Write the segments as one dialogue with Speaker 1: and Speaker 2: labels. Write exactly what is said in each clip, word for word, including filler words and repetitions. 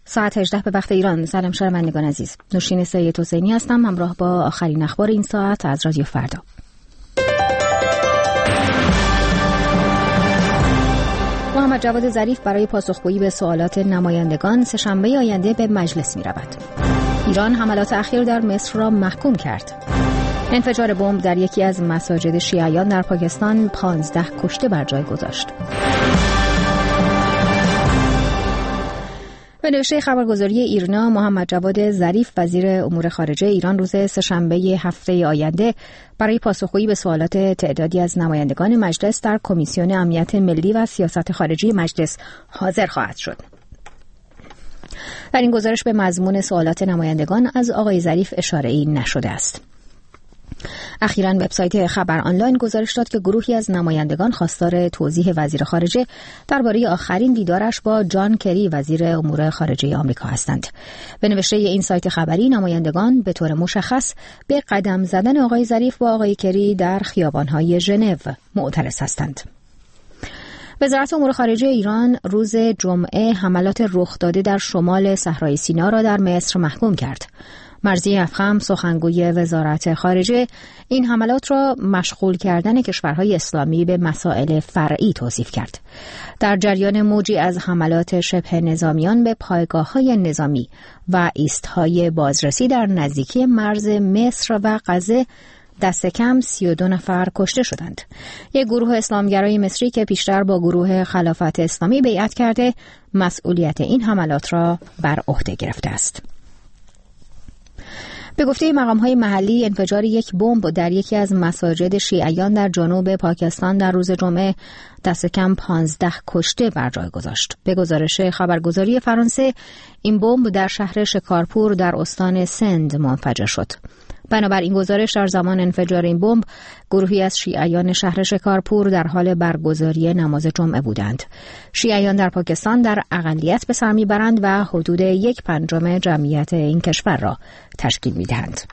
Speaker 1: ساعت هجده به وقت ایران. سلام شنوندگان عزیز. نوشین سید حسینی هستم همراه با آخرین اخبار این ساعت از رادیو فردا. محمد جواد ظریف برای پاسخگویی به سوالات نمایندگان سه‌شنبه آینده به مجلس می‌رود. ایران حملات اخیر در مصر را محکوم کرد. انفجار بمب در یکی از مساجد شیعیان در پاکستان پانزده کشته بر جای گذاشت. به نوشته خبرگزاری ایرنا، محمد جواد ظریف وزیر امور خارجه ایران روز سه‌شنبه هفته آینده برای پاسخگویی به سوالات تعدادی از نمایندگان مجلس در کمیسیون امنیت ملی و سیاست خارجی مجلس حاضر خواهد شد. در این گزارش به مضمون سوالات نمایندگان از آقای ظریف اشاره‌ای نشده است. اخیراً وبسایت خبر آنلاین گزارش داد که گروهی از نمایندگان خواستار توضیح وزیر خارجه درباره آخرین دیدارش با جان کری وزیر امور خارجه آمریکا هستند. به نوشته این سایت خبری، نمایندگان به طور مشخص به قدم زدن آقای ظریف با آقای کری در خیابان‌های ژنو معترض هستند. وزارت امور خارجه ایران روز جمعه حملات رخ داده در شمال صحرای سینا را در مصر محکوم کرد. مرضی افخم، سخنگوی وزارت خارجه، این حملات را مشغول کردن کشورهای اسلامی به مسائل فرعی توصیف کرد. در جریان موجی از حملات شبه نظامیان به پایگاه‌های نظامی و ایستهای بازرسی در نزدیکی مرز مصر و غزه، دست کم سی و دو نفر کشته شدند. یک گروه اسلامگرای مصری که پیشتر با گروه خلافت اسلامی بیعت کرده، مسئولیت این حملات را بر عهده گرفته است. به گفته مقام‌های محلی، انفجار یک بمب در یکی از مساجد شیعیان در جنوب پاکستان در روز جمعه دست کم پانزده کشته بر جای گذاشت. به گزارش خبرگزاری فرانسه، این بمب در شهر شکارپور در استان سند منفجر شد. بنابر این گزارش، در زمان انفجار این بمب، گروهی از شیعیان شهر شکارپور در حال برگزاری نماز جمعه بودند. شیعیان در پاکستان در اقلیت به سر میبرند و حدود یک پنجم جمعیت این کشور را تشکیل میدهند.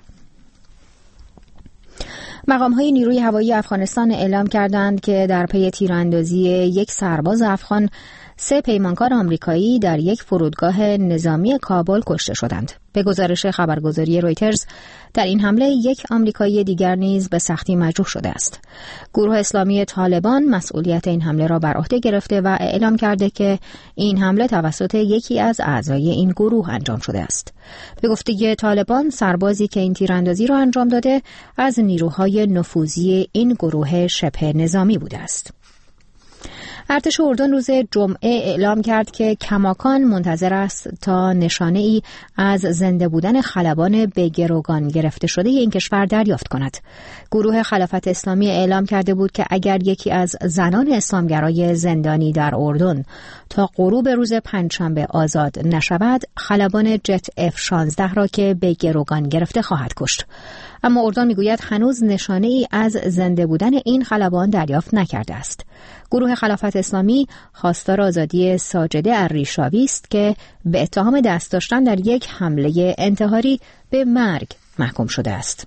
Speaker 1: مقام‌های نیروی هوایی افغانستان اعلام کردند که در پی تیراندازی یک سرباز افغان، سه پیمانکار آمریکایی در یک فرودگاه نظامی کابل کشته شدند. به گزارش خبرگزاری رویترز، در این حمله یک آمریکایی دیگر نیز به سختی مجروح شده است. گروه اسلامی طالبان مسئولیت این حمله را بر عهده گرفته و اعلام کرده که این حمله توسط یکی از اعضای این گروه انجام شده است. به گفته طالبان، سربازی که این تیراندازی را انجام داده از نیروهای نفوذی این گروه شبه نظامی بوده است. ارتش اردن روز جمعه اعلام کرد که کماکان منتظر است تا نشانه ای از زنده بودن خلبان به گروگان گرفته شده این کشور دریافت کند. گروه خلافت اسلامی اعلام کرده بود که اگر یکی از زنان اسلامگرای زندانی در اردن تا غروب روز پنجشنبه آزاد نشود، خلبان جت اف شانزده را که به گروگان گرفته خواهد کشت. اما اردن میگوید هنوز نشانه ای از زنده بودن این خلبان دریافت نکرده است. گروه خلافت اسلامی خواستار آزادی ساجده الریشاوی است که به اتهام دست داشتن در یک حمله انتحاری به مرگ محکوم شده است.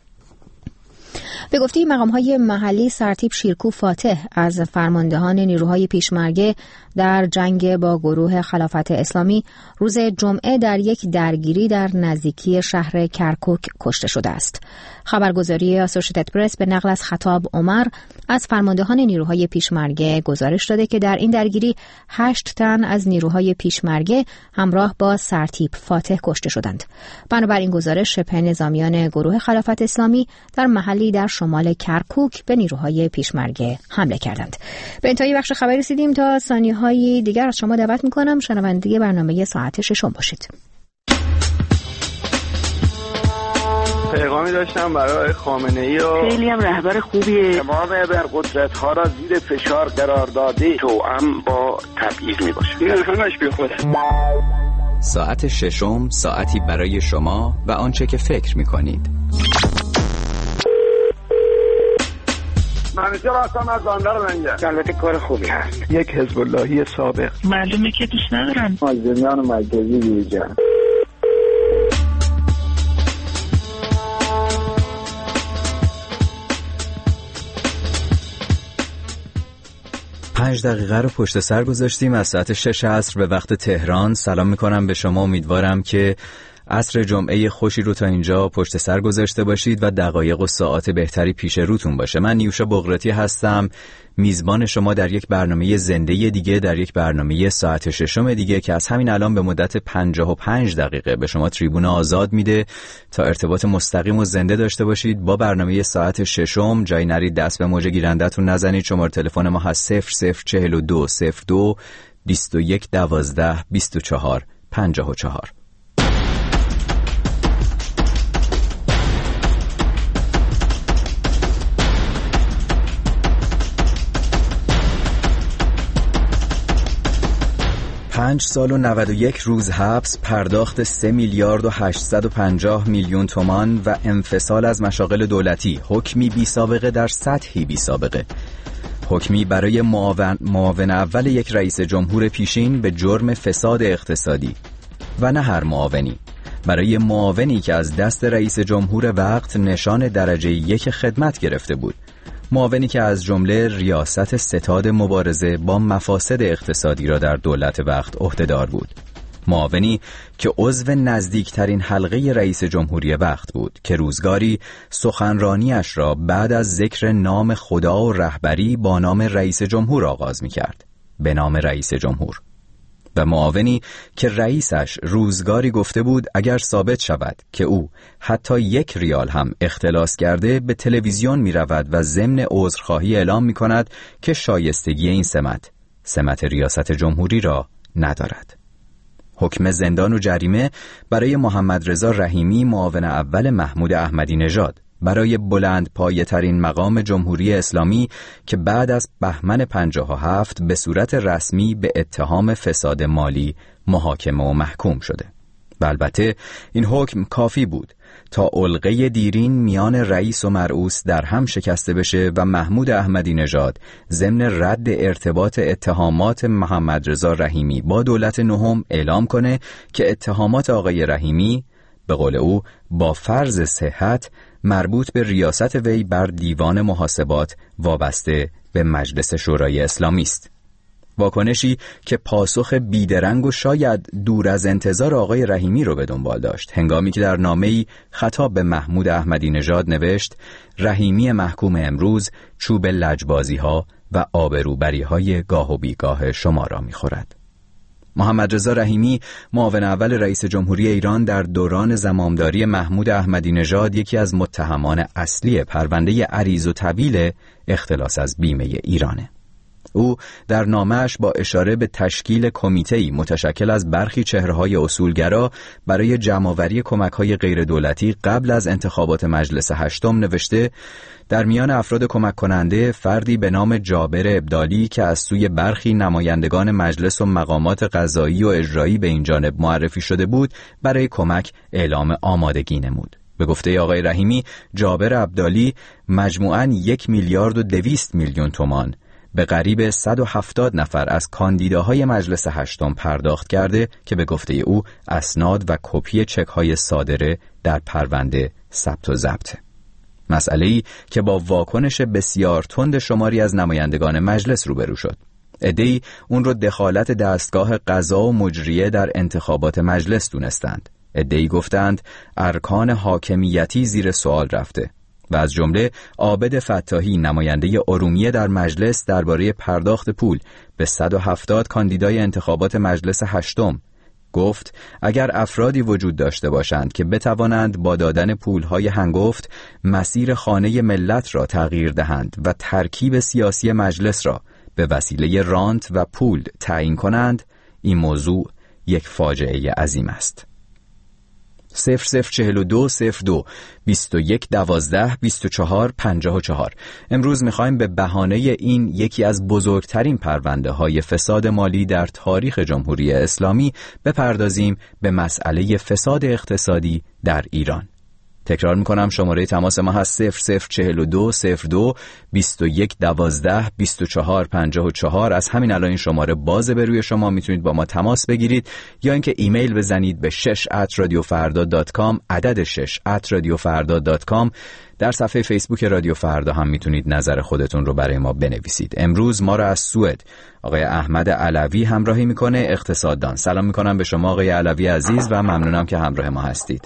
Speaker 1: به گفته مقام‌های محلی، سرتیپ شیرکو فاتح از فرماندهان نیروهای پیشمرگه در جنگ با گروه خلافت اسلامی روز جمعه در یک درگیری در نزدیکی شهر کرکوک کشته شده است. خبرگزاری آسوشیتد پرس به نقل از خطاب عمر از فرماندهان نیروهای پیشمرگه گزارش داده که در این درگیری هشت تن از نیروهای پیشمرگه همراه با سرتیپ فاتح کشته شدند. بنابر این گزارش، شبه نظامیان گروه خلافت اسلامی در محلی در شمال کرکوک به نیروهای پیشمرگه حمله کردند. به انتهای بخش خبری رسیدیم. تا ثانیه‌های دیگر از شما دعوت می‌کنم شنونده برنامه ساعت ششم باشید.
Speaker 2: پیغامی داشتم برای خامنه‌ای و
Speaker 3: خیلی هم رهبر خوبیه.
Speaker 2: امام ابرقدرت‌ها را زیر فشار قرار داده توأم با تبعیض میباشه. این همش بی خوده.
Speaker 4: ساعت ششم، ساعتی برای شما و آنچه که فکر می‌کنید.
Speaker 2: منیجر هستم از باندر منجر.
Speaker 3: البته کار خوبی هست.
Speaker 2: یک حزب اللهی سابق.
Speaker 3: معلومه که دوست ندارن.
Speaker 2: مازدمیان مرکزی بیرجان.
Speaker 4: پنج دقیقه رو پشت سر گذاشتیم از ساعت شش عصر به وقت تهران. سلام میکنم به شما، امیدوارم که عصر جمعه خوشی رو تا اینجا پشت سر گذاشته باشید و دقایق و ساعات بهتری پیش روتون باشه. من نیوشا بغراتی هستم، میزبان شما در یک برنامه زنده دیگه، در یک برنامه ساعت ششم دیگه که از همین الان به مدت پنجاه و پنج دقیقه به شما تریبون آزاد میده تا ارتباط مستقیم و زنده داشته باشید با برنامه ساعت ششم. جایی نرید دست به موج گیرنده‌تون نزنید. شماره تلفن ما هست صفر صفر چهل و دو صفر دو بیست و یک دوازده بیست و چهار پنجاه و چهار. پنج سال و نود و یک روز حبس، پرداخت سه میلیارد و هشتصد و پنجاه میلیون تومان و انفصال از مشاغل دولتی. حکمی بی سابقه در سطحی بی سابقه. حکمی برای معاون, معاون اول یک رئیس جمهور پیشین به جرم فساد اقتصادی و نه هر معاونی، برای معاونی که از دست رئیس جمهور وقت نشان درجه یک خدمت گرفته بود، معاونی که از جمله ریاست ستاد مبارزه با مفاسد اقتصادی را در دولت وقت عهده‌دار بود، معاونی که عضو نزدیکترین حلقه رئیس جمهوری وقت بود که روزگاری سخنرانیش را بعد از ذکر نام خدا و رهبری با نام رئیس جمهور آغاز می‌کرد، به نام رئیس جمهور، و معاونی که رئیسش روزگاری گفته بود اگر ثابت شود که او حتی یک ریال هم اختلاس کرده به تلویزیون می رود و ضمن عذرخواهی اعلام می کند که شایستگی این سمت سمت ریاست جمهوری را ندارد. حکم زندان و جریمه برای محمد رضا رحیمی، معاون اول محمود احمدی نژاد، برای بلند پایه ترین مقام جمهوری اسلامی که بعد از بهمن پنجاه و هفت به صورت رسمی به اتهام فساد مالی محاکمه و محکوم شده. و البته این حکم کافی بود تا علقه دیرین میان رئیس و مرئوس در هم شکسته بشه و محمود احمدی نژاد ضمن رد ارتباط اتهامات محمد رضا رحیمی با دولت نهم اعلام کنه که اتهامات آقای رحیمی به قول او با فرض صحت مربوط به ریاست وی بر دیوان محاسبات وابسته به مجلس شورای اسلامی است. واکنشی که پاسخ بیدرنگ و شاید دور از انتظار آقای رحیمی رو به دنبال داشت، هنگامی که در نامه‌ای خطاب به محمود احمدی نژاد نوشت: رحیمی محکوم امروز چوب لجبازی‌ها و آبروبری‌های گاه و بیگاه شما را می‌خورد. محمد رضا رحیمی، معاون اول رئیس جمهوری ایران در دوران زمامداری محمود احمدی نژاد، یکی از متهمان اصلی پرونده عریض و طویل اختلاس از بیمه ایرانه. او در نامه‌اش با اشاره به تشکیل کمیته‌ای متشکل از برخی چهره‌های اصولگرا برای جمع‌آوری کمک‌های غیردولتی قبل از انتخابات مجلس هشتم نوشته: در میان افراد کمک کننده فردی به نام جابر ابدالی که از سوی برخی نمایندگان مجلس و مقامات قضایی و اجرایی به این جانب معرفی شده بود، برای کمک اعلام آمادگی نمود. به گفته آقای رحیمی، جابر ابدالی مجموعاً یک میلیارد و دویست میلیون تومان به قریب صد و هفتاد نفر از کاندیداهای مجلس هشتم پرداخت کرده که به گفته او اسناد و کپی چک‌های صادره در پرونده ثبت و ضبطه. مسئله‌ای که با واکنش بسیار تند شماری از نمایندگان مجلس روبرو شد. عده‌ای اون رو دخالت دستگاه قضا و مجریه در انتخابات مجلس دونستند. عده‌ای گفتند ارکان حاکمیتی زیر سوال رفته و از جمله عابد فتاحی، نماینده ارومیه در مجلس، درباره پرداخت پول به صد و هفتاد کاندیدای انتخابات مجلس هشتم گفت اگر افرادی وجود داشته باشند که بتوانند با دادن پولهای هنگفت مسیر خانه ملت را تغییر دهند و ترکیب سیاسی مجلس را به وسیله رانت و پول تعیین کنند، این موضوع یک فاجعه عظیم است. صفر صفر چهل و دو صفر دو بیست و یک دوازده بیست و چهار پنجاه و چهار. امروز میخوایم به بهانه این یکی از بزرگترین پرونده های فساد مالی در تاریخ جمهوری اسلامی بپردازیم به مسئله فساد اقتصادی در ایران. تکرار میکنم شماره تماس ما هست صفر صفر چهل و دو صفر دو بیست و یک دوازده بیست و چهار پنجاه و چهار. از همین الان این شماره بازه به روی شما، میتونید با ما تماس بگیرید یا اینکه ایمیل بزنید به شش ات رادیو فردا دات کام، عدد شش ات رادیو فردا دات کام. در صفحه فیسبوک رادیو فردا هم میتونید نظر خودتون رو برای ما بنویسید. امروز ما رو از سوئد آقای احمد علوی همراهی میکنه، اقتصاددان. سلام میکنم به شما آقای علوی عزیز و ممنونم که همراه ما هستید.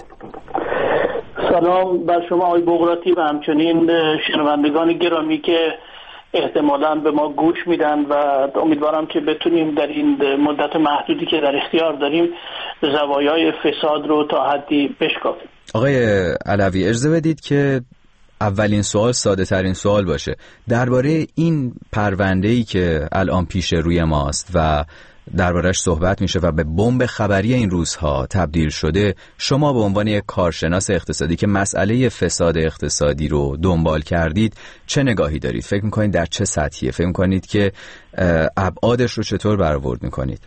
Speaker 5: سلام بر شما آقای بغراتی و همچنین شنوندگان گرامی که احتمالاً به ما گوش میدن و امیدوارم که بتونیم در این مدت محدودی که در اختیار داریم زوایای فساد رو تا حدی بشکافیم.
Speaker 4: آقای علوی اجازه بدید که اولین سوال ساده ترین سوال باشه. درباره این پرونده‌ای که الان پیش روی ماست و درباره‌اش صحبت میشه و به بمب خبری این روزها تبدیل شده، شما به عنوان یک کارشناس اقتصادی که مسئله فساد اقتصادی رو دنبال کردید چه نگاهی دارید؟ فکر میکنید در چه سطحیه؟ فکر میکنید که ابعادش رو چطور برآورد میکنید؟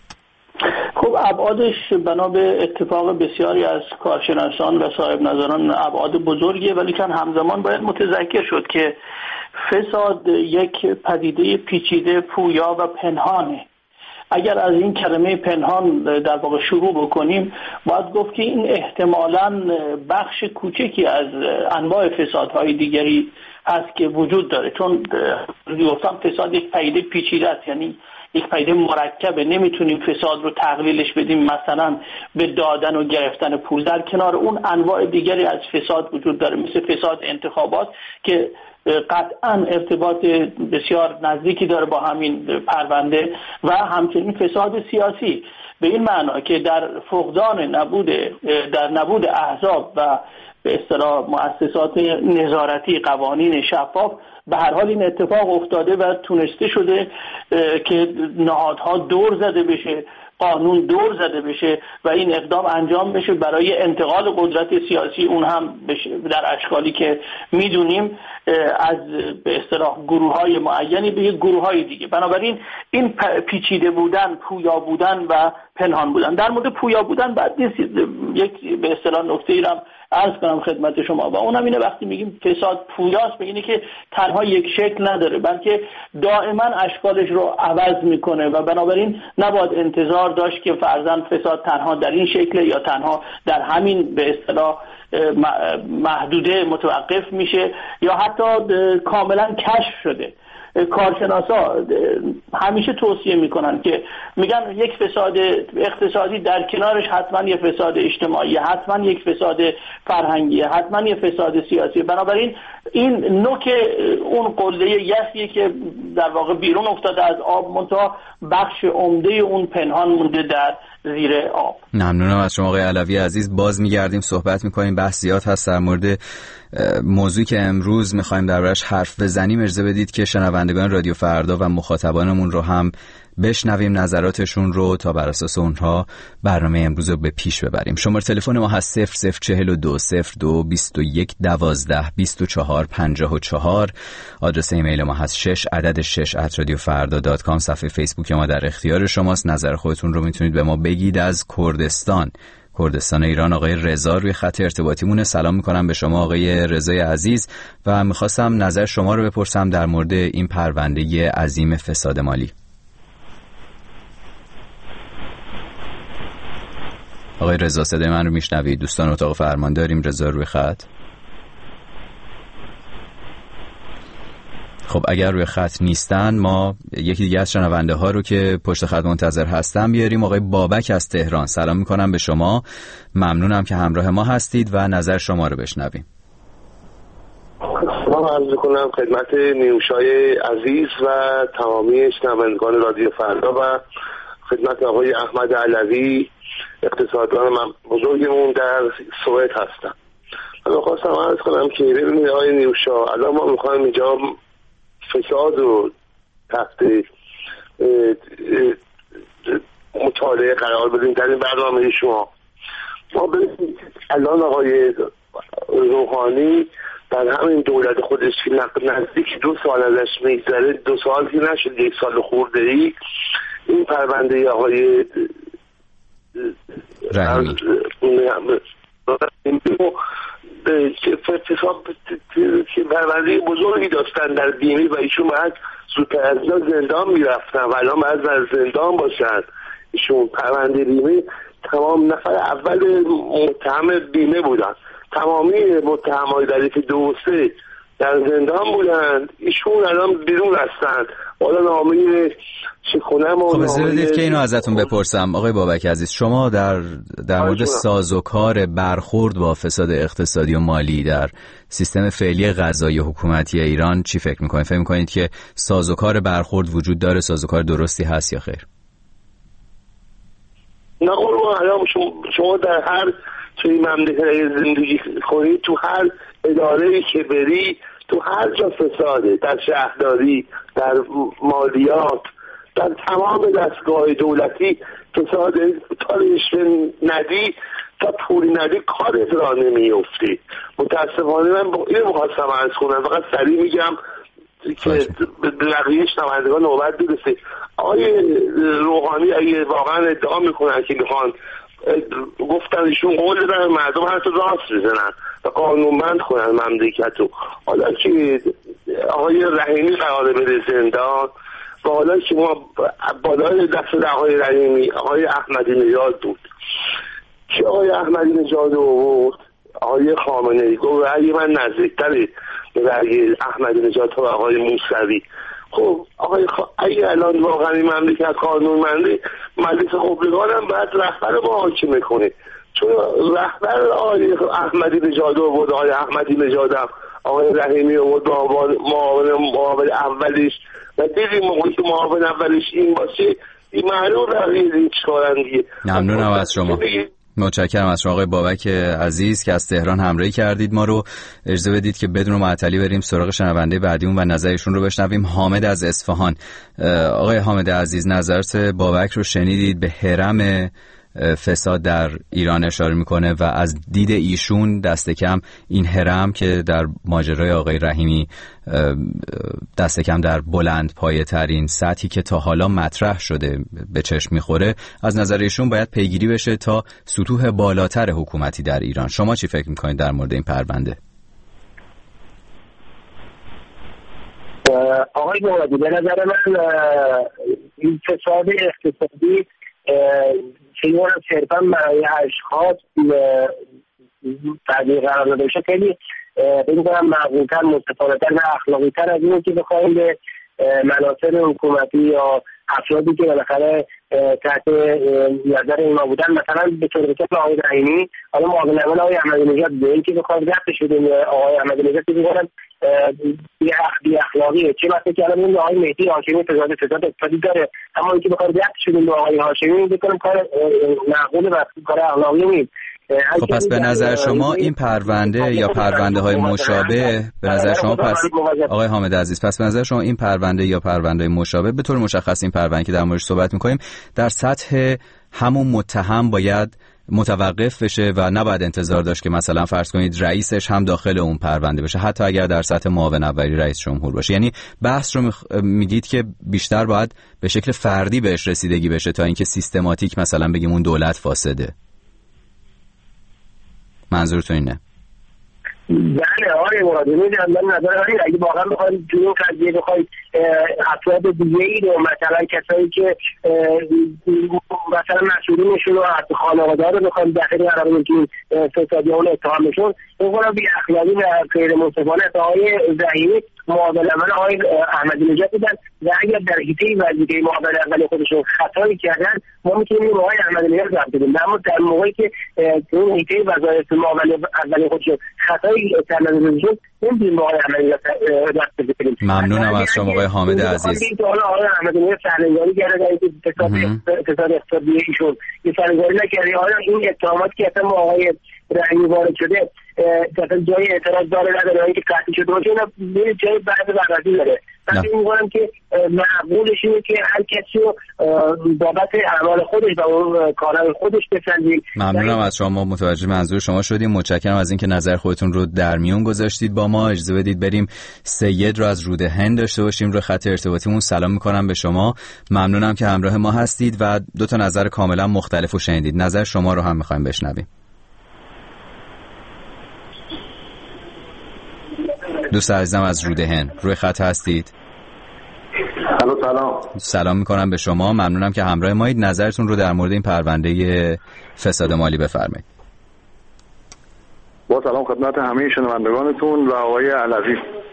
Speaker 5: خب ابعادش بنا به اتفاق بسیاری از کارشناسان و صاحب نظران ابعاد بزرگیه، ولی که همزمان باید متذکر شد که فساد یک پدیده پیچیده، پویا و پنهانه. اگر از این کلمه پنهان در واقع شروع بکنیم، باید گفت که این احتمالاً بخش کوچکی از انواع فسادهای دیگری هست که وجود داره، چون گفتم فساد یک پدیده پیچیده است، یعنی یک پدیده مرکبه. نمیتونیم فساد رو تقلیلش بدیم مثلا به دادن و گرفتن پول. در کنار اون انواع دیگری از فساد وجود داره، مثل فساد انتخابات که قطعا ارتباط بسیار نزدیکی داره با همین پرونده، و همچنین فساد سیاسی به این معنا که در فقدان نبود در نبود احزاب و به اصطلاح مؤسسات نظارتی، قوانین شفاف، به هر حال این اتفاق افتاده و تونسته شده که نهادها دور زده بشه، قانون دور زده بشه و این اقدام انجام بشه برای انتقال قدرت سیاسی، اون هم در اشکالی که میدونیم از به اصطلاح گروه‌های معینی به گروه‌های دیگه. بنابراین این پیچیده بودن، پویا بودن و پنهان بودن. در مورد پویا بودن بعد نیست یک به اصطلاح نکته‌ای را عرض کنم خدمت شما، و اونم اینه وقتی میگیم فساد پویاست، به اینه که تنها یک شکل نداره، بلکه دائما اشکالش رو عوض میکنه و بنابراین نباید انتظار داشت که فرضاً فساد تنها در این شکل یا تنها در همین به اصطلاح محدوده متوقف میشه یا حتی کاملا کشف شده. کارشناسا همیشه توصیه میکنن که میگن یک فساد اقتصادی در کنارش حتما یک فساد اجتماعی، حتما یک فساد فرهنگی، حتما یک فساد سیاسی. بنابراین این نوک اون قله یخیه که در واقع بیرون افتاده از آب، منتها بخش عمده اون پنهان مونده در زیر آب.
Speaker 4: ممنونم از شما آقای علوی عزیز. باز میگردیم صحبت میکنیم، بحث زیاد هست در مورد موضوعی که امروز میخوایم دربارش حرف بزنیم. اجازه بدید که شنوندگان رادیو فردا و مخاطبانمون رو هم بشنویم، نظراتشون رو، تا بر اساس اونها برنامه امروز رو به پیش ببریم. شماره تلفن ما هست صفر صفر چهل و دو صفر دو بیست و یک دوازده بیست و چهار پنجاه و چهار. آدرس ایمیل ما هست شش عدد شش ات رادیو فردا دات کام. صفحه فیسبوک ما در اختیار شماست. نظر خودتون رو میتونید به ما بگید. از کردستان کردستان ایران آقای رضا روی خط ارتباطی مونه. سلام میکنم به شما آقای رضای عزیز و میخواستم نظر شما رو بپرسم در مورد این پرونده عظیم فساد مالی. آقای رضا صدای من رو میشنوید؟ دوستان اتاق فرمان داریم. رضا روی خط؟ خب اگر روی خط نیستن ما یکی دیگه از شنونده ها رو که پشت خط منتظر هستن بیاریم. آقای بابک از تهران. سلام میکنم به شما، ممنونم که همراه ما هستید و نظر شما رو بشنویم.
Speaker 6: سلام عرض کنم خدمت نیوشای عزیز و تمامی شنوندگان رادیو فردا و خدمت آقای احمد علوی اقتصاددان من بزرگمون در سوئد هستم. من خواستم عرض کنم که ببینید آقای نیوشا، الان ما میخوایم اینجا فساد رو تحت مطالعه قرار بدیم در این برنامه شما. ما ببینید الان آقای روحانی در همین دولت خودش که نزدیک دو سال ازش میگذره، دو سال که نشد، یک سال خورده ای، این پرونده آقای رحیمی فساد که پرونده بزرگی داشتن در بیمه و ایشون باید زودتر از اینا زندان میرفتن و الان باید در زندان باشن. ایشون پرونده بیمه تمام نفر اول متهم بیمه بودن، تمامی متهمای در یک دو و سه در زندان بودند، ایشون الان بیرون هستند. حالا نامه چکنم و
Speaker 4: خب بذارید که اینو ازتون بپرسم آقای بابک عزیز، شما در در مورد سازوکار برخورد با فساد اقتصادی و مالی در سیستم فعلی قضایی حکومتی ایران چی فکر میکنید؟ فکر میکنید که سازوکار برخورد وجود داره، سازوکار درستی هست یا خیر؟
Speaker 6: نه قربان، الان شما در هر توی مملکت زندگی کنید، تو هر اداره‌ای که بری، تو هر جا فساده، در شهرداری، در مالیات، در تمام دستگاه دولتی فساده. تا رشوه ندی، تا پولی ندی کارت را نمیفتی. متاسفانه من با این مخواستم عرض کنم، فقط سریع میگم که به بقیه شنوندگان نوبت برسه. آقای روحانی اگه واقعا ادعا میکنن که میخوان، گفتن ایشون قول دادن مردم هر تو راست بزنن و قانونمند کنن مملکتو. حالا که آقای رحیمی قراره بره زندان و حالا که ما بالای دست آقای رحیمی آقای احمدی نژاد بود که آقای احمدی نژاد آورد، آقای خامنه‌ای گفت رأی من نزدیکتره به رأی احمدی نژاد تا آقای موسوی. خب آقای خ... اگه الان واقعا این مملکت قانونمنده، مجلس خبرگان هم باید رهبر رو محاکمه کنه، چون رهبر آقای احمدی نژاد آورد، آقای احمدی نژاد هم آقای رحیمی آورد معاون معاون اولش و دیدیم موقعی که معاون اولش این باشه این معلوم رقیه این چکارن دیگه.
Speaker 4: ممنونم از شما، متشکرم از شما آقای بابک عزیز که از تهران همراهی کردید ما رو. اجازه بدید که بدون معطلی بریم سراغ شنونده بعدیمون و نظرشون رو بشنویم. حامد از اصفهان. آقای حامد عزیز، نظرت بابک رو شنیدید، به هرم فساد در ایران اشاره میکنه و از دید ایشون دست کم این هرم که در ماجرای آقای رحیمی دست کم در بلند پایه ترین سطحی که تا حالا مطرح شده به چشم میخوره، از نظر ایشون باید پیگیری بشه تا سطوح بالاتر حکومتی در ایران. شما چی فکر میکنید در مورد این پرونده؟
Speaker 7: آقای مرادی، به نظر من این فساد اقتصادی چیزی صرفا برای اشخاص تغییر قرار داده بشه خیلی فکر کنم معقول‌تر، متفاوت‌تر و اخلاقی‌تر از اینه که بخوایم به مناصب حکومتی یا افرادی که بالاخره تحت نظر اینا بودن، مثلا به طور مثال آقای رحیمی، حالا معاون اول آقای احمدی نژاد، به اینکه بخواد رفت شده آقای احمدی نژاد که می‌گن بی اخلاقیه، چه وقتی که الان آقای مهدی هاشمی فساد فساد اقتصادی داره، اما اینکه بخواد رفت شده به آقای هاشمی بکنم کار معقول و کار اخلاقی نیست.
Speaker 4: خب پس به نظر شما این پرونده یا پرونده های مشابه، به نظر شما پس آقای حامد عزیز، پس به نظر شما این پرونده یا پرونده مشابه، به طور مشخص این پرونده که در موردش صحبت می‌کنیم در سطح همون متهم باید متوقف بشه و نباید انتظار داشت که مثلا فرض کنید رئیسش هم داخل اون پرونده بشه، حتی اگر در سطح معاون اولی رئیس جمهور باشه. یعنی بحث رو میگید که بیشتر باید به شکل فردی بهش رسیدگی بشه تا اینکه سیستماتیک مثلا بگیم اون دولت فاسده. منظورتون اینه؟
Speaker 7: بله آقای مرادی، میدونم من نظر من اگه واقعا بخواید جنون قضیه بخواید افراد دیگه ای رو، مثلا کسایی که مثلا مسئولینشون رو از خانواده رو بخواید داخل قرار بدید که فسادی اون اتهامشون بکنم بی اخلاقی و غیر منصفانه آقای رحیمی معاون اول آقای احمدی نژاد بودن و اگر در حیطه وظیفه معاون اول خودشون خطایی کردن ما میتونیم آقای احمدی نژاد رفت بدیم، اما در موقعی که اون حیطه وظایف معاون اول خودشون خطایی کردن شد نمیتونیم آقای احمدی نژاد رفت بدیم.
Speaker 4: ممنونم از شما آقای حامد عزیز.
Speaker 7: حالا آقای احمدی نژاد سرنگاری کرده که فساد اقتصادی ایشون یه سرنگاری نکرده، حالا این اتهامات که اصلا آقای رحیمی وارد شده مثلا جای اعتراض داره نداره، اینکه قطعی شده باشه اینا جای بعد بررسی داره. من فکر می‌کنم که معقولش اینه که هر کسی رو بابت اعمال خودش و اون کارهای خودش بسنجیم.
Speaker 4: ممنونم از شما، متوجه منظور شما شدیم. متشکرم از اینکه نظر خودتون رو در میون گذاشتید با ما. اجازه بدید بریم سید رو از رود هند داشته باشیم رو خط ارتباطیمون. سلام می‌کنم به شما. ممنونم که همراه ما هستید و دو تا نظر کاملا مختلف رو شنیدید. نظر شما رو هم می‌خوایم بشنویم. دوست عزیزم از رودهن روی خط هستید؟
Speaker 6: الو سلام.
Speaker 4: سلام میکنم به شما، ممنونم که همراه مایید. نظرتون رو در مورد این پرونده فساد مالی بفرمایید.
Speaker 6: با سلام خدمت همه شنوندگانتون و آقای علوی.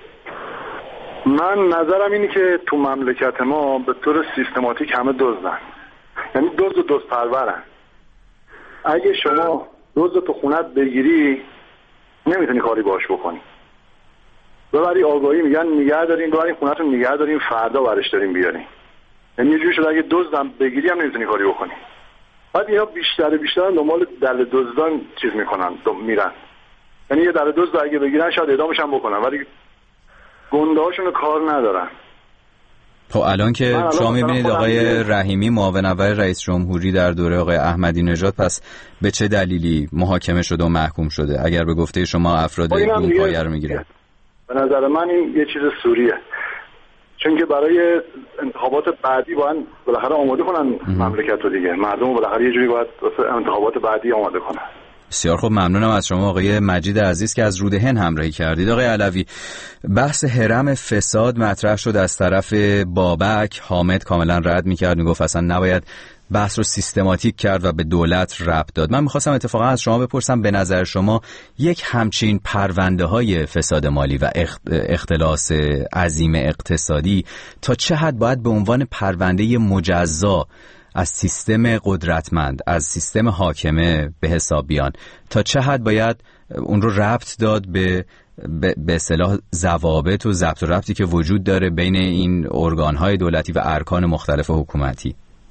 Speaker 6: من نظرم اینه که تو مملکت ما به طور سیستماتیک همه دزدن، یعنی دزد و دزد پرورن. اگه شما دزد تو خونت بگیری نمیتونی کاری باش بکنی، ببری آگاهی میگن نگه داریم، ببری خونتون نگه داریم، فردا برش داریم بیاریم. یعنی یه جوری شده اگه دزدم بگیری هم نمیتونی کاری بکنی. بعد اینا بیشتر بیشتر دنبال دل دزدان چیز میکنن میرن، یعنی یه دل دزد اگه بگیرن شاید اعدامش هم بکنن، ولی گنده‌هاشون کار ندارن.
Speaker 4: خب الان که شما میبینید آقای رحیمی معاون اول رئیس جمهوری در دوره آقای احمدی نژاد، پس به چه دلیلی محاکمه شده و محکوم شده اگر به گفته شما افراد اون پایه رو میگیرن؟
Speaker 6: به نظر من این یه چیز سوریه، چون که برای انتخابات بعدی باید بالاخره آماده کنن مملکت رو دیگه، مردم بالاخره یه جوری باید واسه انتخابات بعدی آماده کنن.
Speaker 4: بسیار خوب، ممنونم از شما آقای مجید عزیز که از رودهن همراهی کردید. آقای علوی، بحث هرم فساد مطرح شد از طرف بابک. حامد کاملا رد میکرد، میگفت اصلا نباید بحث رو سیستماتیک کرد و به دولت ربط داد. من میخواستم اتفاقا از شما بپرسم به نظر شما یک همچین پرونده های فساد مالی و اختلاس عظیم اقتصادی تا چه حد باید به عنوان پرونده مجزا از سیستم قدرتمند، از سیستم حاکمه به حساب بیان، تا چه حد باید اون رو ربط داد به به اصطلاح ضوابط و ضبط و ربطی که وجود داره بین این ارگان‌های دولتی و ارکان مختلف حکومتی؟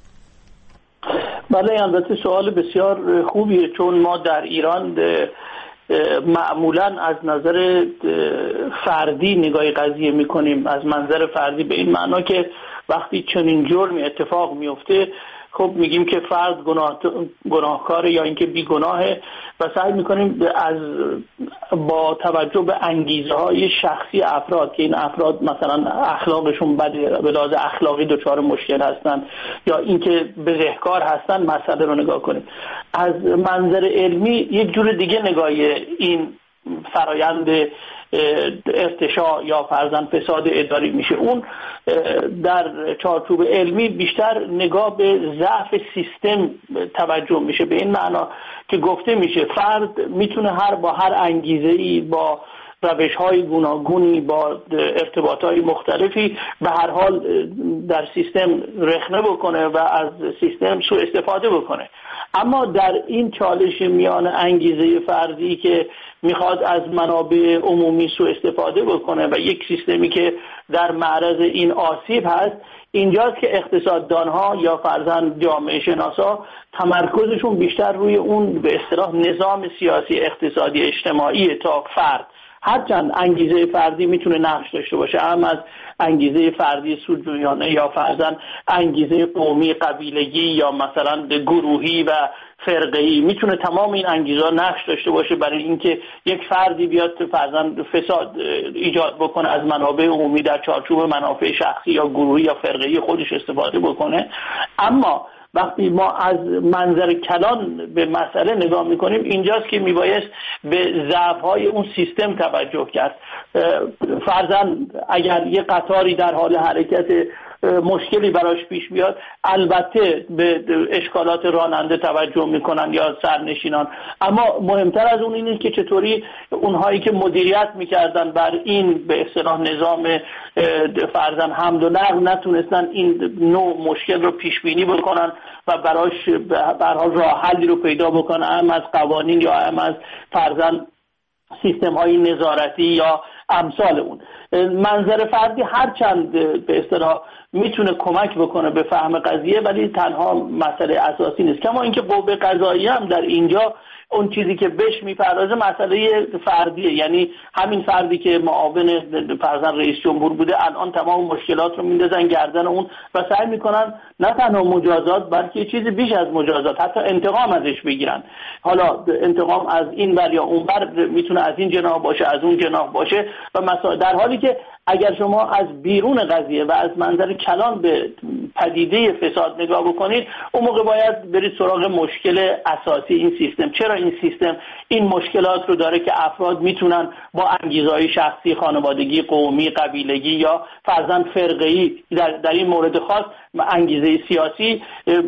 Speaker 5: بله، البته سوال بسیار خوبیه، چون ما در ایران معمولا از نظر فردی نگاه قضیه میکنیم، از منظر فردی به این معنا که وقتی چنین جرمی اتفاق میفته خب میگیم که فرد گناه گناهکاره یا اینکه بیگناهه و سعی میکنیم از با توجه به انگیزه های شخصی افراد که این افراد مثلا اخلاقشون بده، به لحاظ اخلاقی دچار مشکل هستن یا اینکه بزهکار هستن، مسئله رو نگاه کنیم. از منظر علمی یک جور دیگه نگاه این فرایند ارتشاء یا فرضاً فساد اداری میشه. اون در چارچوب علمی بیشتر نگاه به ضعف سیستم توجه میشه، به این معنا که گفته میشه فرد میتونه هر با هر انگیزه‌ای، با روش‌های گوناگونی، با ارتباطات مختلفی به هر حال در سیستم رخنه بکنه و از سیستم سوء استفاده بکنه. اما در این چالش میان انگیزه فردی که میخواد از منابع عمومی سوء استفاده بکنه و یک سیستمی که در معرض این آسیب هست، اینجاست که اقتصاددانها یا فرضاً جامعه شناسا تمرکزشون بیشتر روی اون به اصطلاح نظام سیاسی اقتصادی اجتماعی تا فرد. هرچند انگیزه فردی میتونه نقش داشته باشه، اما از انگیزه فردی سودجویانه یا فرضاً انگیزه قومی، قبیلگی یا مثلا گروهی و فرقه‌ای، میتونه تمام این انگیزه نقش داشته باشه برای اینکه یک فردی بیاد فرضاً فساد ایجاد بکنه، از منابع عمومی در چارچوب منافع شخصی یا گروهی یا فرقه‌ای خودش استفاده بکنه. اما وقتی ما از منظر کلان به مسئله نگاه میکنیم، اینجاست که میبایست به ضعف‌های اون سیستم توجه کرد. فرضاً اگر یه قطاری در حال حرکت مشکلی براش پیش بیاد، البته به اشکالات راننده توجه میکنن یا سرنشینان، اما مهمتر از اون اینه که چطوری اونهایی که مدیریت میکردن بر این به اصطلاح نظام فرضاً حمل و نقل نتونستن این نوع مشکل رو پیش بینی بکنن و براش به هر حال راه حلی رو پیدا بکنن، هم از قوانین یا هم از فرضاً سیستم های نظارتی یا امثال اون. منظر فردی هرچند به اصطلاح میتونه کمک بکنه به فهم قضیه، ولی تنها مسئله اساسی نیست. کما اینکه قوه قضاییه هم در اینجا اون چیزی که بهش میپردازه مسئله فردیه، یعنی همین فردی که معاون فرضاً رئیس جمهور بوده الان تمام مشکلات رو میندازن گردن اون و سعی میکنن نه تنها مجازات بلکه چیزی بیش از مجازات، حتی انتقام ازش بگیرن. حالا انتقام از این ور یا اون ور میتونه از این جناح باشه، از اون جناح باشه و مسائل، در حالی که اگر شما از بیرون قضیه و از منظر کلان به پدیده فساد نگاه بکنید، اون موقع باید برید سراغ مشکل اساسی این سیستم. چرا این سیستم این مشکلات رو داره که افراد میتونن با انگیزه‌های شخصی، خانوادگی، قومی، قبیلگی یا فرضاً فرقه‌ای در, در این مورد خاص انگیزه سیاسی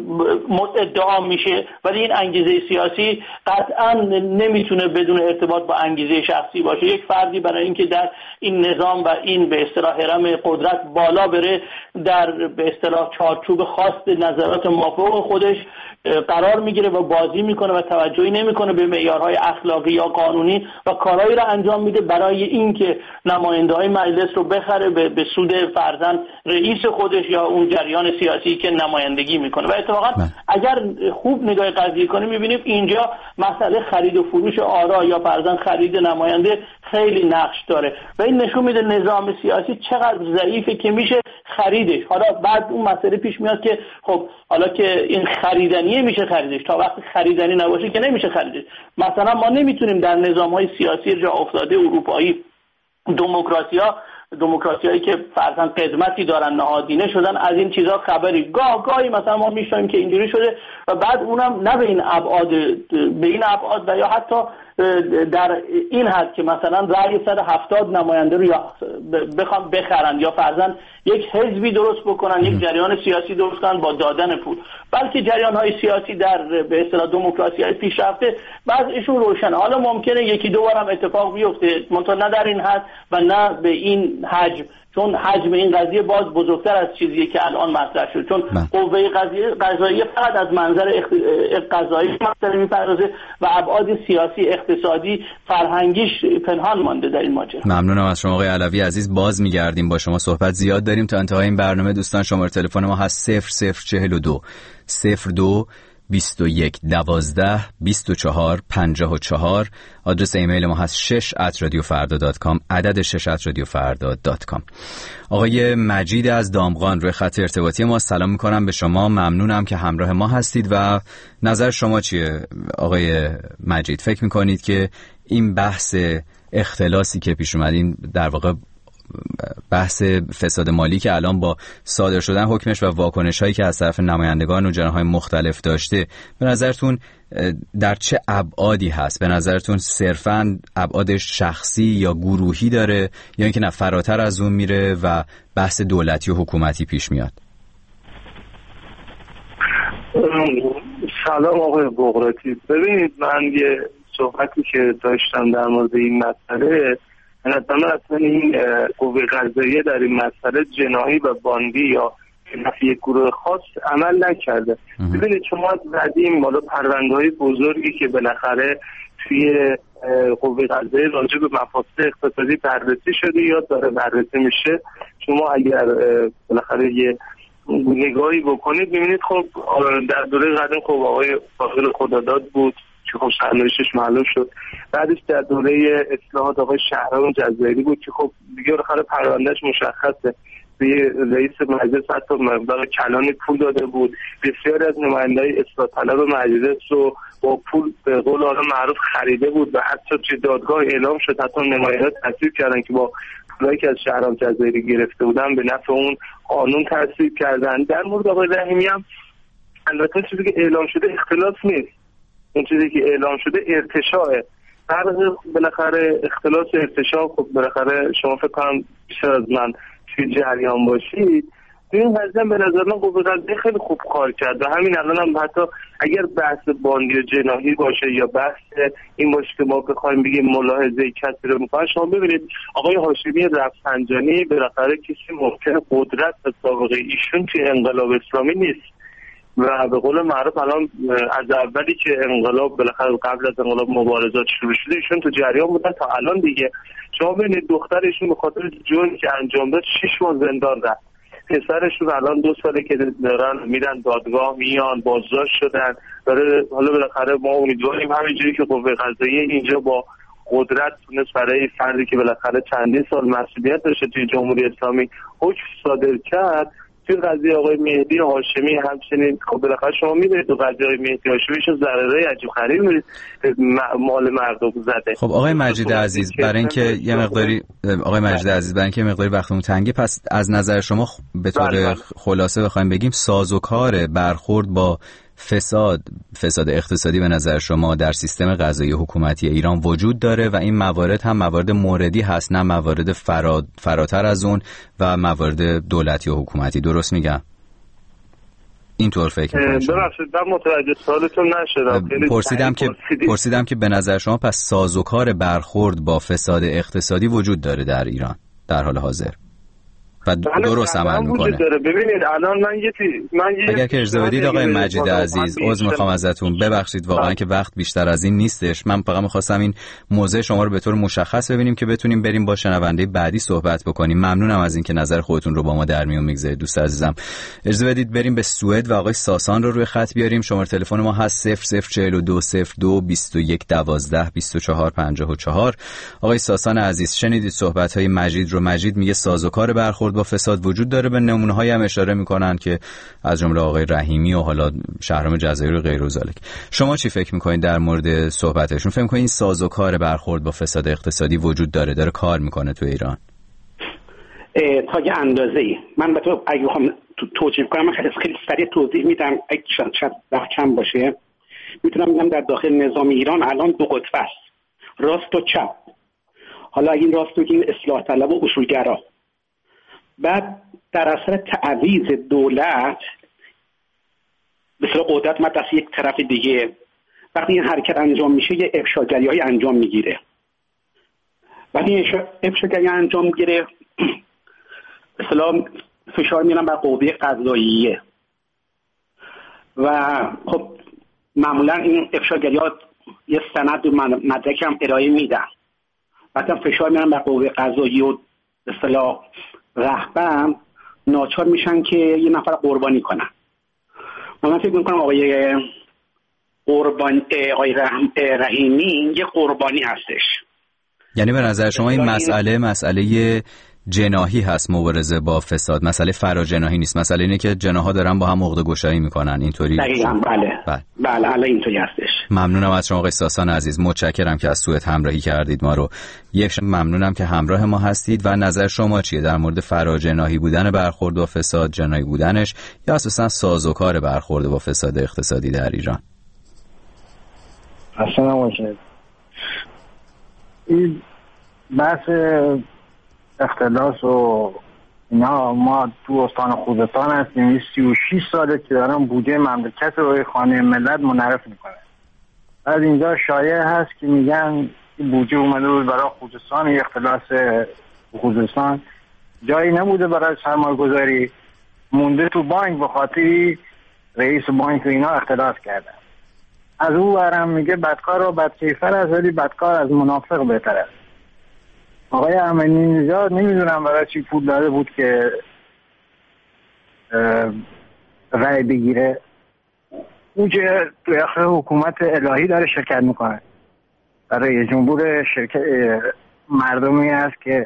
Speaker 5: ادعا میشه، ولی این انگیزه سیاسی قطعاً نمیتونه بدون ارتباط با انگیزه شخصی باشه. یک فردی برای اینکه در این نظام و این به اصطلاح هرم قدرت بالا بره، در به اصطلاح چارچوب خاص نظرات مافوق خودش قرار میگیره و بازی میکنه و توجهی نمیکنه به معیارهای اخلاقی یا قانونی و کارهایی را انجام میده برای اینکه نماینده‌های مجلس رو بخره به, به سود فرضاً رئیس خودش یا اون جریان سیاسی که نمایندگی میکنه. و اتفاقا اگر خوب نگاه قضیه کنیم میبینیم اینجا مسئله خرید و فروش آرا یا فرضاً خرید نماینده خیلی نقش داره و این نشون میده نظام سیاسی چقدر ضعیفه که میشه خریدش. حالا بعد اون مسئله پیش میاد که خب حالا که این خریدنیه میشه خریدش، تا وقتی خریدنی نباشه که نمیشه خریدش. مثلا ما نمیتونیم در نظام‌های سیاسی جا افتاده اروپایی دموکراسی‌ها دموکراسی‌هایی که فرضاً قدمتی دارن نهادینه شدن از این چیزا خبری گاه گاهی مثلا ما میشنویم که اینجوری شده و بعد اونم نه به این ابعاد به این ابعاد و یا حتی در این حد که مثلا رأی صد و هفتاد نماینده رو یا بخوام بخرن یا فرضاً یک حزبی درست بکنن، یک جریان سیاسی درست کنن با دادن پول، بلکه جریان‌های سیاسی در به اصطلاح دموکراسی‌های پیشرفته بعضیشون روشن. حالا ممکنه یکی دو بار هم اتفاق بیفته، منتها نه در این حد و نه به این حجم، چون حجم این قضیه باز بزرگتر از چیزیه که الان مطرح شد، چون قوه قضاییه قضاییه فقط از منظر قضایی مسئله میپردازه و ابعاد سیاسی، اقتصادی، فرهنگیش پنهان مانده در این ماجرا.
Speaker 4: ممنونم از شما آقای علوی عزیز. باز میگردیم با شما صحبت زیاد داریم. تا انتهای این برنامه دوستان شماره تلفن ما هست صفر صفر چهل و دو صفر دو بیست و یک دوازده بیست و چهار پنجاه و چهار. آدرس ایمیل ما هست شش ات رادیو فردا دات کام، عدد شش ات رادیو فردا دات کام. آقای مجید از دامغان روی خط ارتباطی ما. سلام میکنم به شما، ممنونم که همراه ما هستید و نظر شما چیه آقای مجید؟ فکر میکنید که این بحث اختلاسی که پیش اومد، این در واقع بحث فساد مالی که الان با صادر شدن حکمش و واکنش هایی که از طرف نمایندگان و جناح‌های مختلف داشته، به نظرتون در چه ابعادی هست؟ به نظرتون صرفاً ابعاد شخصی یا گروهی داره یا اینکه نه فراتر از اون میره و بحث دولتی و حکومتی پیش میاد؟
Speaker 6: سلام آقای بغراتی. ببینید من یه صحبتی که داشتم در مورد این مسئله، مثلا اصلا این قوه قضاییه در این مسئله جناحی و باندی یا نفی یک گروه خاص عمل نکرده. ببینید شما زدیم بالا پرونده‌های بزرگی که بالاخره توی قوه قضاییه راجع به مفاسد اقتصادی بررسی شده یا داره بررسی میشه. شما اگر بالاخره یه نگاهی بکنید می‌بینید خب در دوره قدیم خب آقای فاضل خداداد بود که خب سرنوشتش معلوم شد، بعدش در دوره اصلاحات آقای شهرام جزایری بود که خب دیگه بالاخره پروندهش مشخصه، به رئیس مجلس حتی مقدار کلانی پول داده بود، بسیاری از نماینده‌های اصلاح طلب مجلس رو با پول به قول آنها معروف خریده بود و حتی توی دادگاه اعلام شد، حتی نماینده تصویب کردن که با پولایی که از شهرام جزایری گرفته بودن به نفع اون قانون تصویب کردن. در مورد آقای رحیمی هم البته چیزی که اعلام شده اختلاف نیست، اون چیزی که اعلام شده ارتشاءه. فرق بالاخره اختلاس و ارتشاء، خب بالاخره شما فکر کنم بیشتر از من توی جریان باشید. این قضیه به نظر من قوه قضاییه خیلی خوب کار کرد و همین الان هم حتی اگر بحث باندی و جناحی باشه یا بحث این باشه که ما بخوایم بگیم ملاحظه کسی رو میکنن، شما ببینید آقای هاشمی رفسنجانی بالاخره کسی ممکن قدرت به سابقه ایشون توی انقلاب اسلامی نیست و به قول معروف الان از اولی که انقلاب بالاخره قبل از انقلاب مبارزات شروع شده ایشون تو جریان بودن تا الان دیگه. شما ببینید دخترشون به خاطر جرمی که انجام داد شش ماه زندان رفت، پسرشون الان دو ساله که دارن میرن دادگاه میان بازداشت شدن. داره حالا بالاخره ما امیدواریم همینجوری که قوه قضاییه اینجا با قدرت تونست برای فردی که بالاخره چندین سال مسئولیت داشته توی جمهوری اسلامی حکم صادر کرد. توی قضیه آقای مهدی هاشمی همچنین خب بالاخره شما میدونید تو قضیه آقای مهدی هاشمیش ضررهای عجیب غریبی مال مردم زده.
Speaker 4: خب آقای مجید عزیز برای اینکه یه مقداری آقای مجید عزیز برای اینکه مقداری وقتمون تنگه، پس از نظر شما به طور خلاصه بخوایم بگیم سازوکار برخورد با فساد فساد اقتصادی به نظر شما در سیستم قضایی حکومتی ایران وجود داره و این موارد هم موارد موردی هست، نه موارد فراد فراتر از اون و موارد دولتی و حکومتی. درست میگم؟ اینطور فکر می‌کنم.
Speaker 6: ببخشید من متوجه سوالتون نشدم.
Speaker 4: پرسیدم که پرسیدم که به نظر شما پس سازوکار برخورد با فساد اقتصادی وجود داره در ایران در حال حاضر و درست عمل میکنه.
Speaker 6: ببینید الان من یه من یه
Speaker 4: اگر که اجازه بدید آقای مجید عزیز، عذر میخوام ازتون، ببخشید واقعا که وقت بیشتر از این نیستش. من فقط میخواستم این موضوع شما رو به طور مشخص ببینیم که بتونیم بریم با شنونده بعدی صحبت بکنیم. ممنونم از اینکه نظر خودتون رو با ما در میون میگذارید. دوست عزیزم اجازه بدید بریم به سوئد و آقای ساسان رو روی خط بیاریم. شماره تلفن ما هست صفر صفر چهل و دو صفر دو بیست و یک دوازده بیست و چهار پنجاه و چهار. آقای ساسان عزیز، شنیدید صحبت‌های مجید رو. مجید میگه سازوکار برخورد با فساد وجود داره، به نمونه‌هایی هم اشاره میکنن که از جمله آقای رحیمی و حالا شهرام جزایر و غیر ذالک. شما چی فکر میکنید در مورد صحبتشون؟ فکر میکنید این سازوکار برخورد با فساد اقتصادی وجود داره، داره کار میکنه تو ایران؟
Speaker 8: تا یه اندازه‌ای. من به تو اگه بخوام توجیه کنم، من خیلی خیلی سریع توضیح میدم اگه شاید وقت کم باشه. میتونم بگم در داخل نظام ایران الان دو قطب است، راست و چپ. حالا این راست بگیم اصلاح طلب و اصولگرا. بعد در اثر تعویض دولت به صورت قدرت مد دست یک طرف دیگه، وقتی این حرکت انجام میشه یه افشاگری‌های انجام میگیره. وقتی این افشاگری انجام میگیره به اصطلاح فشار میارن بر قوه قضاییه و خب معمولا این افشاگری‌ها یه سند و مدرک هم ارائه میدن. بعد فشار میارن بر قوه قضاییه و به اصطلاح رهبر ناچار میشن که یه نفر قربانی کنن. من فکر میکنم آقای قربان آقای رحیمی یه قربانی هستش.
Speaker 4: یعنی به نظر شما این مسئله مسئله جناحی هست، مبارزه با فساد، مسئله فراجناحی نیست، مسئله اینه که جناح‌ها دارن با هم عقده گشایی میکنن، اینطوری؟
Speaker 8: دقیقاً بله. بله بله الان اینطوری هستش.
Speaker 4: ممنونم از شما آقای ساسان عزیز، متشکرم که از سوئد همراهی کردید ما رو. یک ممنونم که همراه ما هستید. و نظر شما چیه در مورد فراجناحی بودن برخورد با فساد، جناحی بودنش، یا اساساً سازوکار برخورد با فساد اقتصادی در ایران؟
Speaker 9: اصلا نباشه این بحث اختلاس و اینا. ما تو استان خوزستان هستیم، سی و شش ساله که دارم بودجه مملکت رو خانه ملت منعرف میکنه. از اینجا شایعه هست که میگن بودجه اومده بود برای خوزستان، اختلاس خوزستان جایی نبوده برای سرمایه گذاری، مونده تو بانک به خاطری رئیس بانک و اینا اختلاس کردن. از او برم میگه بدکار و بدکیفر است، ولی بدکار از منافق بهتر است. آقای احمدی نژاد نمیدونم برای چی پول داده بود که رأی بگیره. او که تو اخر حکومت الهی داره شرکت میکنه، برای جمهور شرکت مردمی است که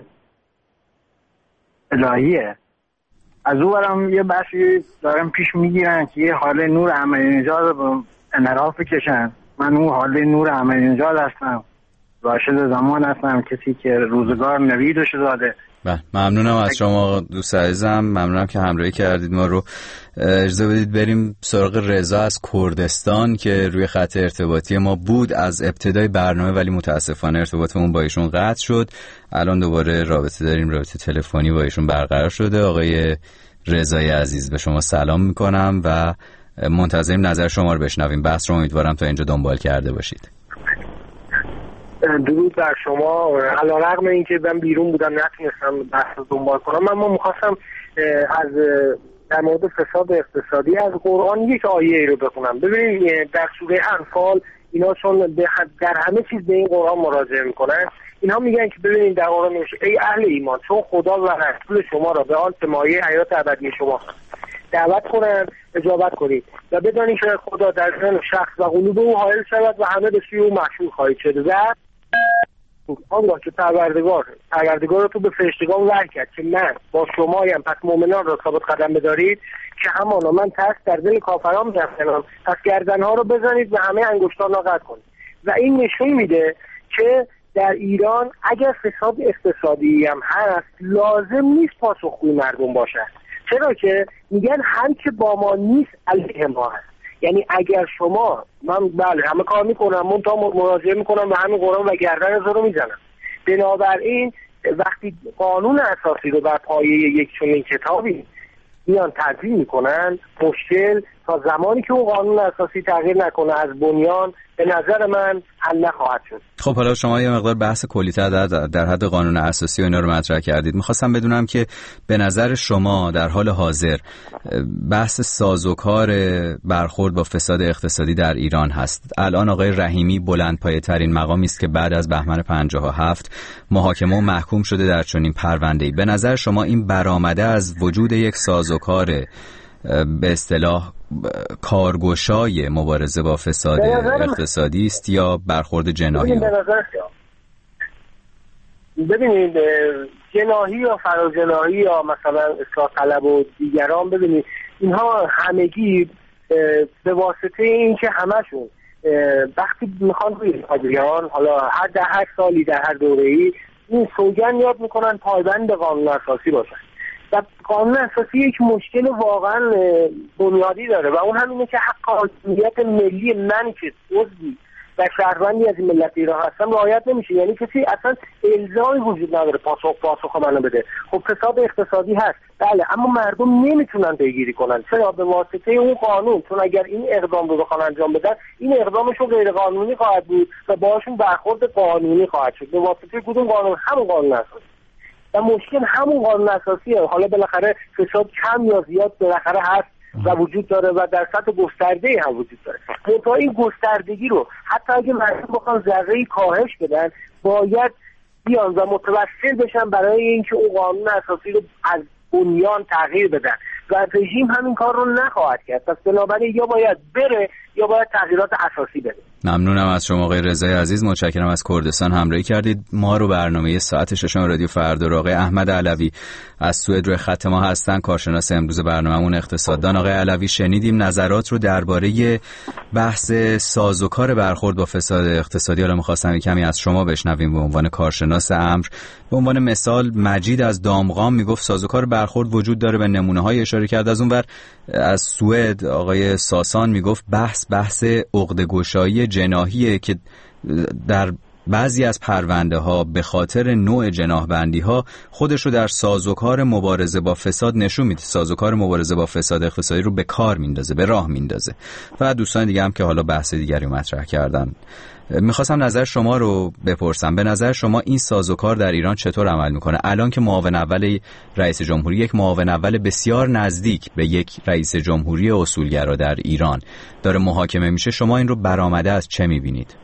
Speaker 9: الهیه. از او برم یه بحثی دارم پیش میگیرن که یه حال نور احمدی نژاد رو انحراف بکشن. من اون حال نور احمدی نژاد هستم، راشد زمان هستم، کسی که روزگار نویدش داده.
Speaker 4: بله ممنونم از شما دوست عزیزم، ممنونم که همراهی کردید ما رو. اجازه بدید بریم سراغ رضا از کردستان که روی خط ارتباطی ما بود از ابتدای برنامه، ولی متاسفانه ارتباطمون با ایشون قطع شد. الان دوباره رابطه داریم، رابطه تلفنی با ایشون برقرار شده. آقای رضای عزیز به شما سلام میکنم و منتظریم نظر شما رو بشنویم. بحث رو امیدوارم تا اینجا دنبال کرده باشید.
Speaker 6: درود بر شما. علیرغم اینکه من بیرون بودم نتونستم بحث رو دنبال کنم، من می‌خواستم از در مورد فساد اقتصادی از قرآن یک آیه رو بخونم. ببینید در سوره انفال اینا چون در همه چیز به این قرآن مراجعه میکنن، اینا میگن که ببینید در قرآن میشه ای اهل ایمان، چون خدا و رسول شما را به آن سمایه حیات ابدی شما دعوت کنن اجابت کنید و بدانید که خدا در ذهن شخص و قلوب او حائل شود و همه به سوی او مشهور خواهید شد. و آنگاه که پروردگار پروردگار تو به فرشتگان وحی کرد که من با شمایم، پس مؤمنان را ثابت قدم بدارید که همانا من ترس در دل کافران می‌افکنم، پس گردنها رو بزنید و همه انگشتان را قطع کنید. و این نشون میده که در ایران اگر فساد اقتصادی هم هست لازم نیست پاسخگوی مردم باشد، چرا که میگن هر که با ما نیست علیه ما هست.
Speaker 7: یعنی اگر شما من بله همه کار میکنم من تا مراجعه میکنم به همین قرآن و گردن رو میزنم. بنابراین وقتی قانون اساسی رو بر پایه یک چنین کتابی میان تدوین میکنن، مشکل تا زمانی که اون قانون اساسی تغییر نکنه از بنیان به نظر من حل نخواهد شد.
Speaker 4: خب حالا شما یه مقدار بحث کلی‌تر در, در حد قانون اساسی و اینا رو مطرح کردید. میخواستم بدونم که به نظر شما در حال حاضر بحث سازوکار برخورد با فساد اقتصادی در ایران هست. الان آقای رحیمی بلندپایه‌ترین مقامی است که بعد از بهمن پنجاه و هفت محاکمه و محکوم شده در چنین پرونده‌ای. به نظر شما این برآمده از وجود یک سازوکار به اصطلاح کارگشای مبارزه با فساد اقتصادی است یا برخورد جناحی؟
Speaker 7: ببینید جناحی یا فراجناحی یا مثلا اصلاح طلب و دیگران، ببینید اینها همگی به واسطه این که همشون وقتی میخوان روی پادریان، حالا هر در هر سالی در هر دوره‌ای این سوگن یاد میکنن پایبند قانون اساسی باشن. و قانون اساسی یک مشکل واقعا بنیادی داره و اون همینه که حق حاکمیت ملی من که عضوی و شهروندی از این ملت ایران هستم رعایت نمیشه. یعنی کسی اصلا الزامی وجود نداره پاسخ پاسخ منو بده. خب فساد اقتصادی هست بله، اما مردم نمیتونن پیگیری کنن. چرا؟ به واسطه اون قانون. چون اگر این اقدام رو بخوان انجام بدن این اقدامشون غیر قانونی خواهد بود و باهاشون برخورد قانونی خواهد شد. به واسطه کدوم قانون؟ همون قانون اساسی. و مشکل همون قانون اساسیه. حالا بالاخره فساد کم یا زیاد بالاخره هست و وجود داره و در سطح گسترده هم وجود داره. منتها این گستردگی رو حتی اگه مردم بخوان ذره‌ای کاهش بدن باید بیان و متوسل بشن برای اینکه اون قانون اساسی رو از بنیان تغییر بدن و رژیم همین کار رو نخواهد کرد. پس بنابراین یا باید بره یا باید تغییرات اساسی بده.
Speaker 4: ممنونم از شما آقای رضای عزیز، متشکرم از کردستان همراهی کردید. ما رو برنامه ساعت ششم رادیو فردا رو آقای احمد علوی از سوئد روی خط ما هستن، کارشناس امروز برنامه‌مون اقتصاددان. آقای علوی شنیدیم نظرات رو درباره بحث سازوکار برخورد با فساد اقتصادی. حالا می‌خواستم کمی از شما بشنویم به عنوان کارشناس امر. به عنوان مثال مجید از دامغان میگفت سازوکار برخورد وجود داره، به نمونه‌های اشاره کرد. از اونور از سوئد آقای ساسان میگفت بحث بحث عقده‌گشایی جناحیه که در بعضی از پرونده ها به خاطر نوع جناح بندی ها خودش رو در سازوکار مبارزه با فساد نشون میده. سازوکار مبارزه با فساد اقتصادی رو به کار میندازه، به راه میندازه. و دوستان دیگه هم که حالا بحث دیگری مطرح کردن. میخواستم نظر شما رو بپرسم. به نظر شما این سازوکار در ایران چطور عمل میکنه؟ الان که معاون اول رئیس جمهوری، یک معاون اول بسیار نزدیک به یک رئیس جمهوری اصولگرا در ایران داره محاکمه میشه، شما این رو برآمده از چه میبینید؟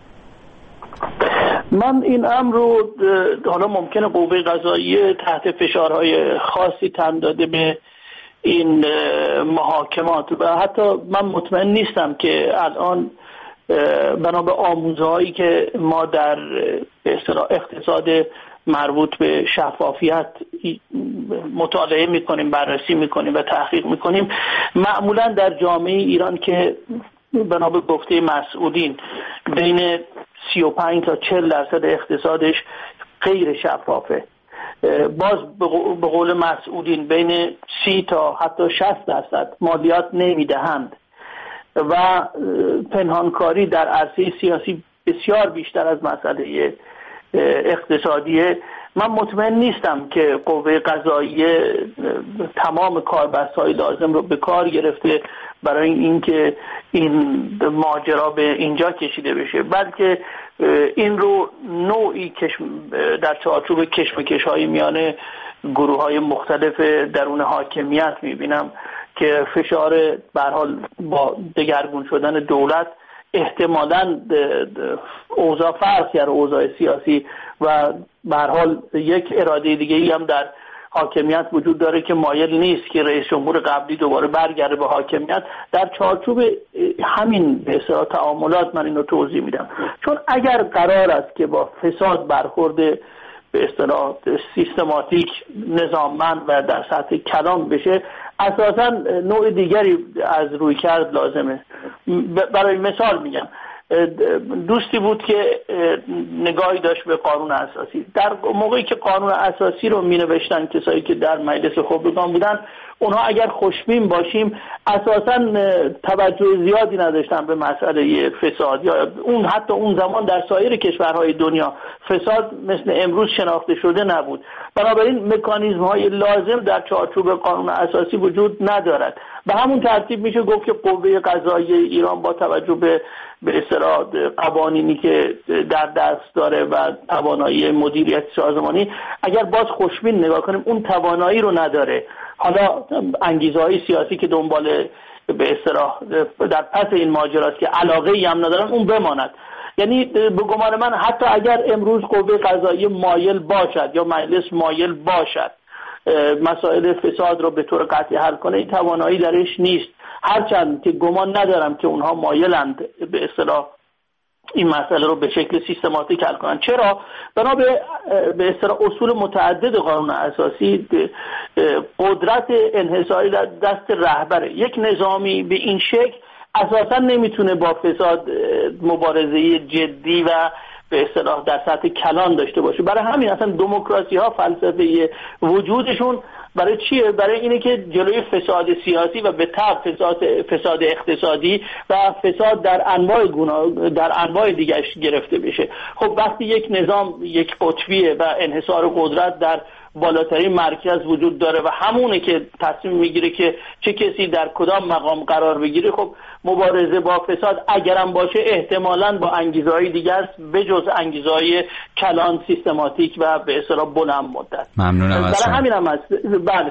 Speaker 5: من این امر رو حالا ممکنه قوه قضاییه تحت فشارهای خاصی تن داده به این محاکمات و حتی من مطمئن نیستم که الان بنا به آموزهایی که ما در اقتصاد مربوط به شفافیت مطالعه میکنیم، بررسی میکنیم و تحقیق میکنیم، معمولا در جامعه ایران که بنا به گفته مسئولین بین سی و پنج تا چهل درصد اقتصادش غیر شفافه، باز به قول مسئولین بین سی تا حتی شصت درصد مالیات نمیدهند و پنهانکاری در عرصه سیاسی بسیار بیشتر از مسئله اقتصادیه. من مطمئن نیستم که قوه قضاییه تمام کاربست‌های لازم رو به کار گرفته برای اینکه این ماجرا به اینجا کشیده بشه، بلکه این رو نوعی در چارچوب کشمکش‌های میان گروه‌های مختلف درون حاکمیت می‌بینم که فشار به هر حال با دگرگون شدن دولت احتمالاً اوضاع فرق کرده، اوضاع سیاسی و به هر حال یک اراده دیگه‌ای هم در حاکمیت وجود داره که مایل نیست که رئیس جمهور قبلی دوباره برگرده به حاکمیت. در چارچوب همین به اصطلاح تعاملات من اینو توضیح میدم، چون اگر قرار است که با فساد برخورد به اصطلاح سیستماتیک، نظاممند و در سطح کلان بشه، اساساً نوع دیگری از رویکرد لازمه. برای مثال میگم، دوستی بود که نگاهی داشت به قانون اساسی. در موقعی که قانون اساسی رو می نوشتن کسایی که در مجلس خبرگان بودن، اونها اگر خوشبین باشیم اساساً توجه زیادی نداشتن به مسئله فساد، یا اون حتی اون زمان در سایر کشورهای دنیا فساد مثل امروز شناخته شده نبود. بنابراین مکانیزم های لازم در چارچوب قانون اساسی وجود ندارد. به همون ترتیب میشه گفت که قوه قضاییه ایران با توجه به به اصطلاح قوانینی که در دست داره و توانایی مدیریت سازمانی، اگر باز خوشبین نگاه کنیم اون توانایی رو نداره. حالا انگیزه‌های سیاسی که دنبال به اصطلاح در پس این ماجراست که علاقه‌ای هم ندارن اون بماند. یعنی به گمان من حتی اگر امروز قوه قضاییه مایل باشد یا مجلس مایل باشد مسائل فساد رو به طور قطعی حل کنه، این توانایی درش نیست، هرچند که گمان ندارم که اونها مایلند به اصطلاح این مسئله رو به شکل سیستماتیک حل کنن. چرا؟ بنا به به اصطلاح اصول متعدد قانون اساسی قدرت انحصاری در دست رهبره. یک نظامی به این شکل اساسا نمیتونه با فساد مبارزه جدی و به اصطلاح در سطح کلان داشته باشه. برای همین اصلا دموکراسی ها فلسفه وجودشون برای چیه؟ برای اینه که جلوی فساد سیاسی و به تبع فساد فساد اقتصادی و فساد در انواع گونه در انواع دیگه‌اش گرفته بشه. خب وقتی یک نظام یک قطبیه و انحصار قدرت در بالاترین مرکز وجود داره و همونه که تصمیم میگیره که چه کسی در کدام مقام قرار بگیره، خب مبارزه با فساد اگرم باشه احتمالاً با انگیزه‌های دیگه است بجز انگیزه‌های کلان سیستماتیک و به اصطلاح بلند مدت.
Speaker 4: ممنونم از شما.
Speaker 5: برای همین هم هست. بله.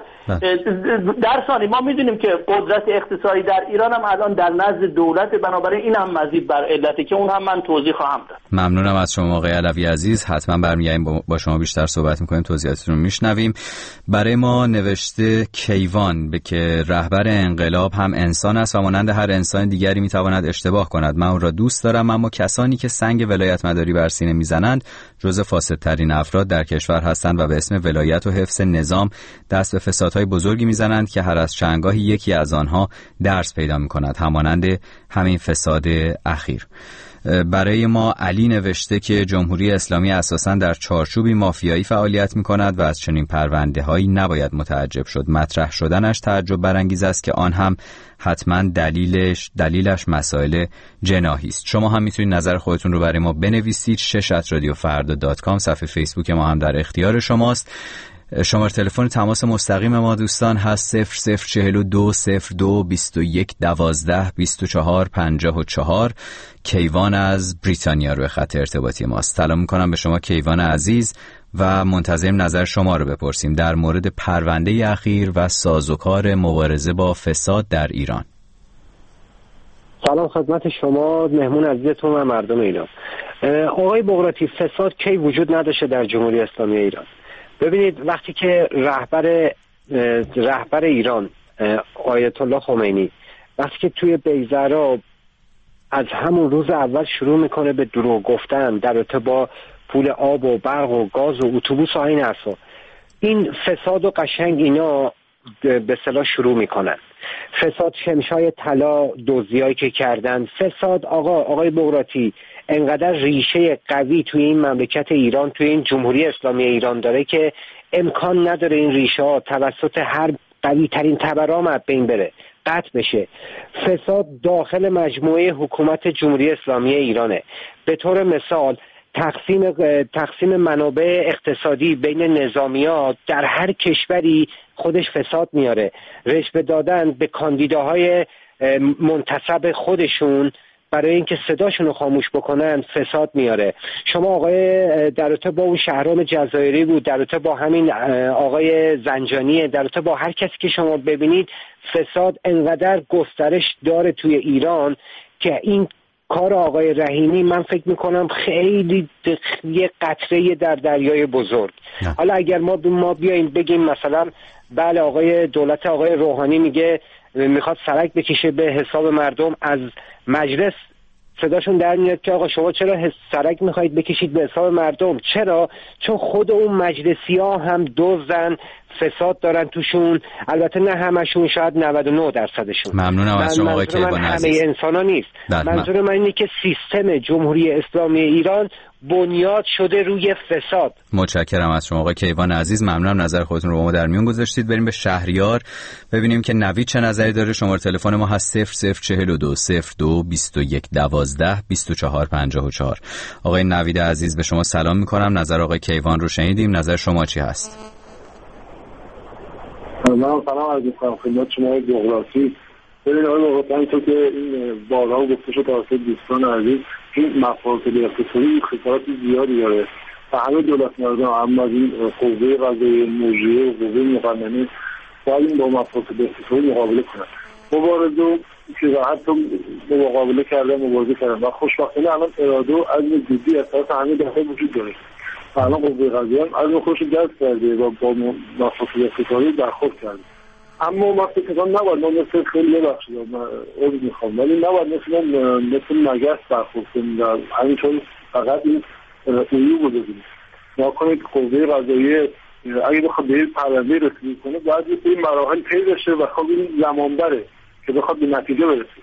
Speaker 5: در ثانی ما میدونیم که قدرت اقتصادی در ایران هم الان در نزد دولت، بنابراین این هم مزید بر علته که اون هم من توضیح خواهم داد.
Speaker 4: ممنونم از شما آقای علوی عزیز. حتما برمیگردیم با شما بیشتر صحبت می‌کنیم، توضیحاتتون رو میشنویم. برای ما نوشته کیوان به که رهبر انقلاب هم انسان است و مانند هر انسان دیگری میتواند اشتباه کند. من اون را دوست دارم، اما کسانی که سنگ ولایت مداری بر سینه میزنند جزو فاسدترین افراد در کشور هستند و به اسم ولایت و حفظ نظام دست به فسادهای بزرگی میزنند که هر از چندگاهی یکی از آنها درس پیدا میکند، همانند همین فساد اخیر. برای ما علی نوشته که جمهوری اسلامی اساساً در چارچوبی مافیایی فعالیت می‌کند و از چنین پرونده‌هایی نباید متعجب شد. مطرح شدنش تعجب برانگیز است که آن هم حتما دلیلش دلیلش مسائل جناحی است. شما هم میتونید نظر خودتون رو برای ما بنویسید. شش ات رادیو فردا دات کام صفحه فیسبوک ما هم در اختیار شماست. شماره تلفن تماس مستقیم ما دوستان هست صفر صفر چهل و دو صفر دو بیست و یک دوازده بیست و چهار پنجاه و چهار. کیوان از بریتانیا روی خط ارتباطی ماست. سلام میکنم به شما کیوان عزیز و منتظریم نظر شما رو بپرسیم در مورد پرونده اخیر و سازوکار مبارزه با فساد در ایران.
Speaker 10: سلام خدمت شما مهمون عزیزتون و مردم ایران. آقای بغراتی، فساد کی وجود نداشته در جمهوری اسلامی ایران؟ ببینید وقتی که رهبر رهبر ایران آیت الله خمینی وقتی که توی بیزرا از همون روز اول شروع میکنه به دروغ گفتن در رابطه با پول آب و برق و گاز و اتوبوس و این حرفا، این فساد و قشنگ اینا به اصطلاح شروع میکنن. فساد شمشای طلا دزدیایی که کردن، فساد آقا آقای بغراتی انقدر ریشه قوی توی این مملکت ایران، توی این جمهوری اسلامی ایران داره که امکان نداره این ریشه ها توسط هر قوی ترین تبرام از بین بره، قطع بشه. فساد داخل مجموعه حکومت جمهوری اسلامی ایرانه. به طور مثال تقسیم تقسیم منابع اقتصادی بین نظامیات در هر کشوری خودش فساد میاره. رشوه دادن به کاندیداهای منتصب خودشون برای اینکه صداشون رو خاموش بکنن فساد میاره. شما آقای در رابطه با اون شهرام جزایری بود، در رابطه با همین آقای زنجانیه، در رابطه با هر کسی که شما ببینید فساد انقدر گسترش داره توی ایران که این کار آقای رحیمی من فکر میکنم خیلی یه قطره در دریای بزرگ. نه. حالا اگر ما ما بیایم بگیم مثلا بله آقای دولت آقای روحانی میگه میخواد سرک بکشه به حساب مردم، از مجلس صداشون در میاد که آقا شما چرا سرک میخواید بکشید به حساب مردم؟ چرا؟ چون خود اون مجلسی ها هم دزدن، فساد دارن توشون. البته نه همشون، شاید نود و نه درصدشون.
Speaker 4: ممنونم از شما آقای کیوان عزیز.
Speaker 10: همه انسان ها نیست. منظور من اینه که سیستم جمهوری اسلامی ایران بنیاد شده روی فساد.
Speaker 4: متشکرم از شما آقای کیوان عزیز، ممنونم نظر خودتون رو با ما در میون گذاشتید. بریم به شهریار ببینیم که نوید چه نظری داره. شماره تلفن ما هست صفر صفر چهل و دو صفر دو بیست و یک دوازده بیست و چهار پنجاه و چهار. آقای نوید عزیز به شما سلام میکنم. نظر آقای کیوان رو شنیدیم، نظر شما چی هست؟
Speaker 6: سلام سلام عرض می‌کنم خدمت شما جغرافی. ببینید آقای واقعا تو که این بارها گفته شد توسط دوستان عزیز، این مفاصل اقتصادی خسارات زیادی داره و همه دولت مردم، اما این قوه قضاییه مجریه و قوه مقننه باید این با مفاصل اقتصادی مقابله کنند. مبارزه که راحت تو مقابله کرده مبارزه کردن و خوشبختانه الان اراده و عزم جدی از طرف همه داخل وجود داره. الان قوه قضاییه هم عزم خودش رو جذب کرده و با مفاصل اقتصادی برخورد کرده. اما ما فکر کنم نباید ما مثل خیلی ببخشید من عذر میخوام ولی نباید مثل مثل مگس برخورد کنیم و همینطور فقط این عیوب رو ببینیم. ما کنید قوه قضاییه اگه بخواد به این پرونده رسیدگی کنه باید یه سری مراحل طی بشه و خب این زمان بره که بخواد به نتیجه برسه.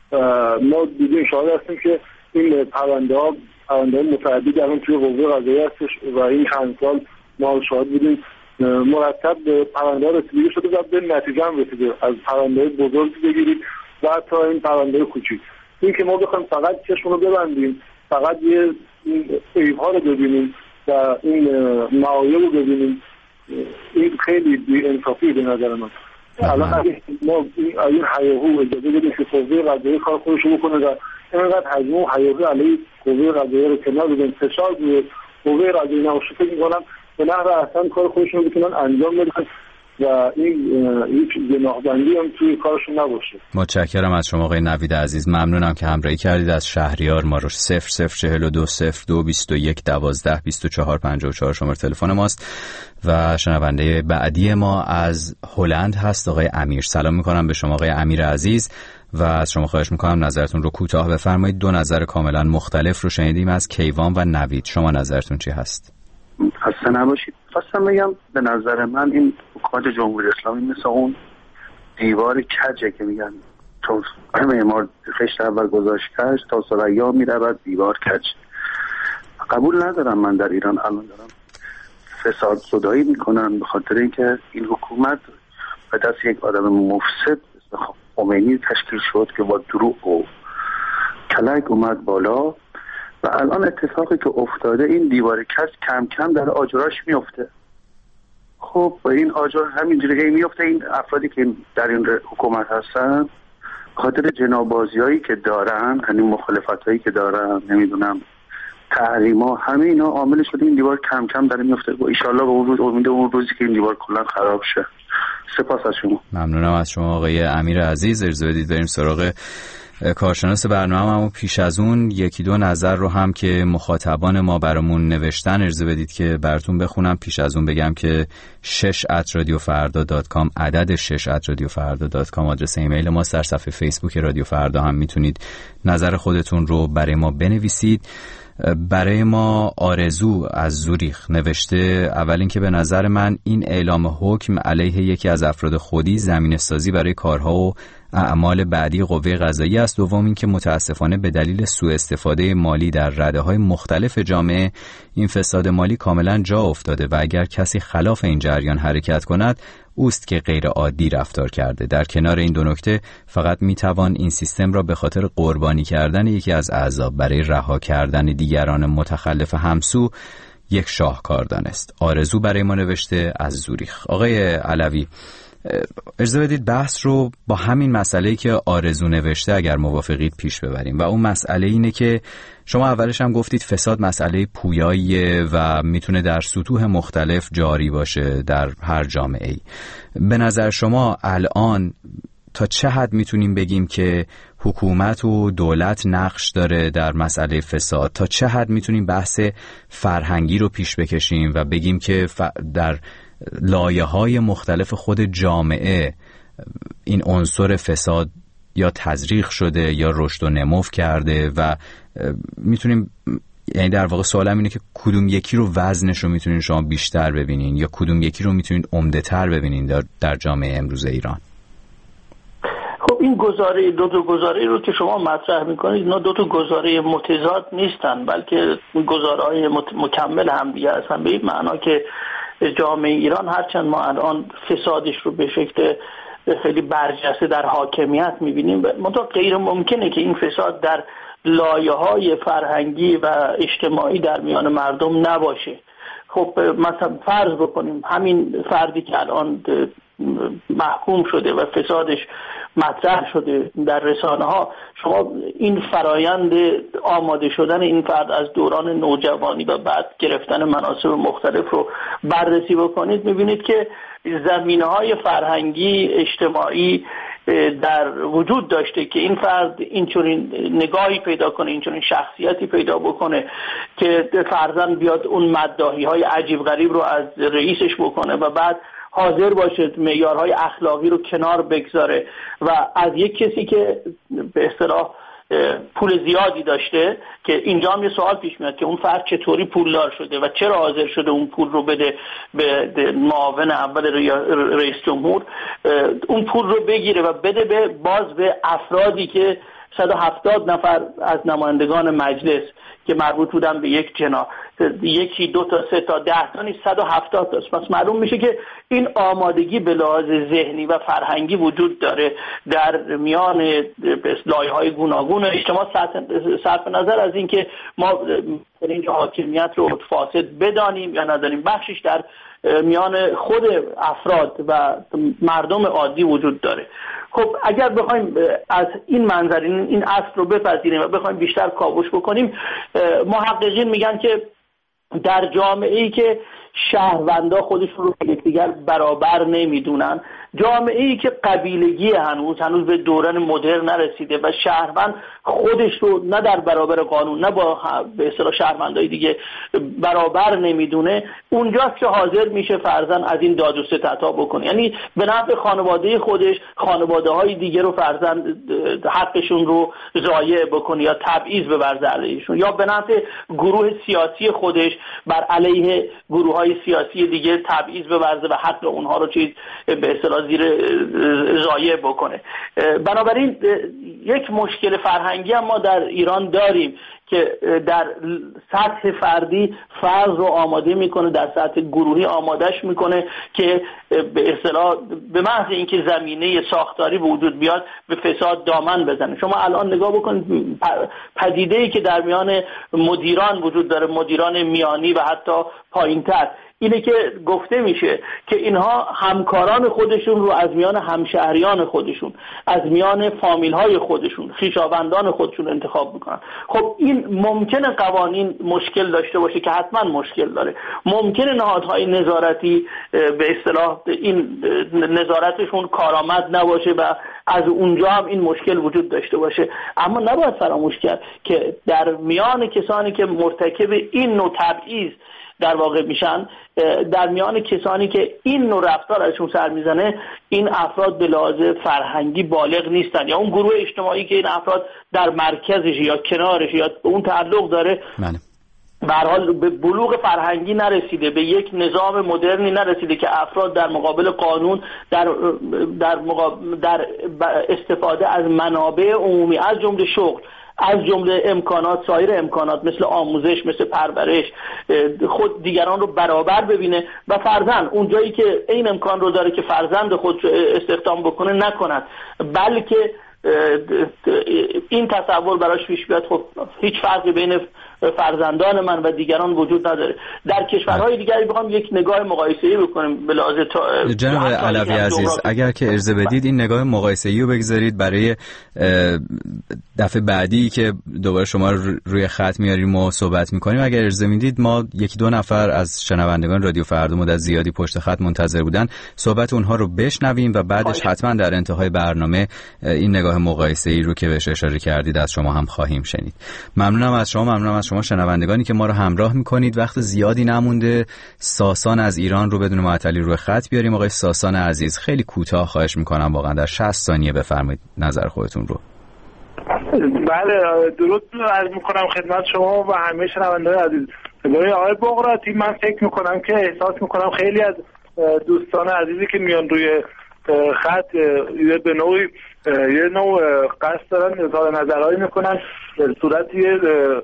Speaker 6: ما دیدیم شاهد هستیم که این پرونده ها پرونده های متعدد الان توی قوه قضاییه هستش و این چند سال ما شاهد بودیم مرتب به پرونده ها رسیدگی شده و به نتیجه هم رسیده. از پرونده های بزرگ بگیرید و حتی این پرونده های کوچیک. این که ما بخوایم فقط چشم رو ببندیم، فقط یه عیب ها رو ببینیم و این معایب رو ببینیم، این خیلی بی انصافی به نظر من. الان اگه ما این هیاهو اجازه بدیم که قوه قضاییه کار خودش رو بکنه و اینقدر حجم و هیاهو علیه قوه قضاییه رو کنار بدیم، فشار روی قوه قضاییه نباشه، فکر می‌کنم به نحو احسن کار خودشون رو بتونن انجام بدن و این هیچ گناهبندی هم توی کارشون نباشه.
Speaker 4: متشکرم از شما آقای نوید عزیز، ممنونم که همراهی کردید. از شهریار ما رو صفر صفر چهل و دو صفر دو بیست و یک دوازده بیست و چهار پنجاه و چهار شماره تلفن ماست. و شنونده بعدی ما از هلند هست آقای امیر. سلام میکنم به شما آقای امیر عزیز و از شما خواهش میکنم نظرتون رو کوتاه بفرمایید. دو نظر کاملا مختلف رو شنیدیم از کیوان و نوید، شما نظرتون چی هست؟
Speaker 2: خسته نباشید. خواستم بگم به نظر من این حکومت جمهوری اسلامی مثل اون دیوار کجه که میگن تو معمار خشت اول گذاشت کج تا ثریا میرود دیوار کج. قبول ندارم من در ایران الان دارم فساد زدایی میکنن به خاطر اینکه این حکومت به دست یک آدم مفسد مثل خمینی تشکیل شد که با دروغ و کلک اومد بالا و الان اتفاقی که افتاده این دیوار کج کم کم در آجراش میفته. خب این آجر همینجوری هی میفته. این افرادی که در این حکومت هستن خاطر جنابازیایی که دارن، یعنی مخالفتایی که دارن، نمیدونم تحریما، همه اینا عامل شده این دیوار کم کم داره میفته و ان شاءالله به اون روز امید اون روزی که این دیوار کلا خراب شه. سپاس از شما.
Speaker 4: ممنونم از شما آقای امیر عزیز. اجازه بدید بریم سراغ کارشناس برنامه. اما پیش از اون یکی دو نظر رو هم که مخاطبان ما برامون نوشتن اجازه بدید که براتون بخونم. پیش از اون بگم که شش ات رادیو فردا دات کام عدد شش ات رادیو فردا دات کام آدرس ایمیل ما. در صفحه فیسبوک رادیو فردا هم میتونید نظر خودتون رو برای ما بنویسید. برای ما آرزو از زوریخ نوشته اول اینکه به نظر من این اعلام حکم علیه یکی از افراد خودی زمینه سازی برای کارها و اعمال بعدی قوه قضاییه است. دوم اینکه متاسفانه به دلیل سوء استفاده مالی در رده‌های مختلف جامعه این فساد مالی کاملا جا افتاده و اگر کسی خلاف این جریان حرکت کند اوست که غیر عادی رفتار کرده. در کنار این دو نکته فقط میتوان این سیستم را به خاطر قربانی کردن یکی از اعضا برای رها کردن دیگران متخلف همسو یک شاهکار دانست. آرزو برای ما نوشته از زوریخ. آقای علوی اجازه بدید بحث رو با همین مسئله‌ای که آرزو نوشته اگر موافقید پیش ببریم و اون مسئله اینه که شما اولش هم گفتید فساد مسئله پویاییه و میتونه در سطوح مختلف جاری باشه در هر جامعه‌ای. به نظر شما الان تا چه حد میتونیم بگیم که حکومت و دولت نقش داره در مسئله فساد؟ تا چه حد میتونیم بحث فرهنگی رو پیش بکشیم و بگیم که در لایه‌های مختلف خود جامعه این عنصر فساد یا تزریق شده یا رشد و نمو کرده و میتونیم یعنی در واقع سوالم اینه که کدوم یکی رو وزنش رو میتونین شما بیشتر ببینین یا کدوم یکی رو میتونین عمده تر ببینین در, در جامعه امروز ایران؟
Speaker 5: خب این گزاره دو تا گزاره رو که شما مطرح میکنید اینا دو تا گزاره متضاد نیستن، بلکه گزاره‌های مکمل هم دیگه هستن، به این معنا که جامعه ایران هرچند ما الان فسادش رو به شکل خیلی برجسته در حاکمیت میبینیم، منتها غیر ممکنه که این فساد در لایه‌های فرهنگی و اجتماعی در میان مردم نباشه. خب مثلا فرض بکنیم همین فردی که الان محکوم شده و فسادش مطرح شده در رسانه ها، شما این فرایند آماده شدن این فرد از دوران نوجوانی و بعد گرفتن مناصب مختلف رو بررسی بکنید، میبینید که زمینه‌های فرهنگی اجتماعی در وجود داشته که این فرد اینچنین نگاهی پیدا کنه، اینچنین شخصیتی پیدا بکنه که فرضاً بیاد اون مداحی‌های عجیب غریب رو از رئیسش بکنه و بعد حاضر باشه معیارهای اخلاقی رو کنار بگذاره و از یک کسی که به اصطلاح پول زیادی داشته، که اینجا هم یه سوال پیش میاد که اون فرد چطوری پولدار شده و چرا حاضر شده اون پول رو بده به معاون اول رئیس جمهور، اون پول رو بگیره و بده به باز به افرادی که صد و هفتاد نفر از نمایندگان مجلس که مربوط بودن به یک جناح، یکی دو تا سه تا ده تا نیست، صد و هفتاد تاست. پس معلوم میشه که این آمادگی به لحاظ ذهنی و فرهنگی وجود داره در میان لایه‌های گوناگون اجتماع، صرف نظر از اینکه ما اینجا حاکمیت رو فاسد بدانیم یا ندانیم، بخشش در میان خود افراد و مردم عادی وجود داره. خب اگر بخوایم از این منظر این اصل رو بپذیریم و بخوایم بیشتر کاوش بکنیم، محققین میگن که در جامعه‌ای که شهروندا خودشون رو یکدیگر برابر نمیدونن، جامعه‌ای که قبیلگی هنوز هنوز به دوران مدرن نرسیده و شهروند خودش رو نه در برابر قانون نه با به اصطلاح شهروندای دیگه برابر نمیدونه، اونجاست که حاضر میشه فرضاً از این داد و ستدها بکنه، یعنی به نفع خانواده خودش خانواده‌های دیگه رو فرضاً حقشون رو ضایع بکنه یا تبعیض بورزه علیهشون، یا به نفع گروه سیاسی خودش بر علیه گروه‌های سیاسی دیگه تبعیض بورزه و حق اونها رو چیز به اصطلاح زیر ضایع بکنه. بنابراین یک مشکل فرهنگی هم ما در ایران داریم که در سطح فردی فرد رو آماده میکنه، در سطح گروهی آمادهش میکنه که به اصطلاح به محض اینکه زمینه ساختاری به وجود بیاد به فساد دامن بزنه. شما الان نگاه بکنید پدیده‌ای که در میان مدیران وجود داره، مدیران میانی و حتی پایین‌تر، اینه که گفته میشه که اینها همکاران خودشون رو از میان همشهریان خودشون، از میان فامیل‌های خودشون، خویشاوندان خودشون انتخاب میکنن. خب این ممکنه قوانین مشکل داشته باشه که حتما مشکل داره، ممکنه نهادهای نظارتی به اصطلاح این نظارتشون کارآمد نباشه و از اونجا هم این مشکل وجود داشته باشه، اما نباید فراموش کرد که در میان کسانی که مرتکب این نوع تبعیض در واقع میشن، در میان کسانی که این نوع رفتار ازشون سر میزنه، این افراد به لحاظ فرهنگی بالغ نیستن، یا اون گروه اجتماعی که این افراد در مرکزش یا کنارش یا به اون تعلق داره به هر حال به بلوغ فرهنگی نرسیده، به یک نظام مدرنی نرسیده که افراد در مقابل قانون در در, مقابل در استفاده از منابع عمومی از جمله شغل، از جمله امکانات، سایر امکانات مثل آموزش، مثل پرورش، خود دیگران رو برابر ببینه و فرزند اون جایی که این امکان رو داره که فرزند خود رو استخدام بکنه نکند، بلکه این تصور براش پیش بیاد خب هیچ فرقی بین فرزندان من و دیگران وجود نداره. در کشورهای دیگری بخوام یک نگاه مقایسه‌ای بکنیم به لحاظ تا...
Speaker 4: جناب علوی عزیز، اگر که ارزه بدید این نگاه مقایسه‌ای رو بگذارید برای دفعه بعدی که دوباره شما روی خط میاریم و صحبت میکنیم. اگر ارزه میدید ما یکی دو نفر از شنوندگان رادیو فردا مدت زیادی پشت خط منتظر بودن، صحبت اونها رو بشنویم و بعدش حتما در انتهای برنامه این نگاه مقایسه‌ای رو که بهش اشاره کردید از شما هم خواهیم شنید. ممنونم از شما، ممنونم از شما شنوندگانی که ما رو همراه میکنید. وقت زیادی نمونده، ساسان از ایران رو بدون معطلی روی خط بیاریم. آقای ساسان عزیز خیلی کوتاه خواهش میکنم واقعا در شصت ثانیه بفرمایید نظر خودتون رو.
Speaker 11: بله درود عرض میکنم خدمت شما و همه شنوندگان عزیز. برای آقای بقراطی من فکر میکنم که احساس میکنم خیلی از دوستان عزیزی که میان روی خط به نوعی یه نوع قصد دارن اظهار نظرهایی میکنن به صورت یه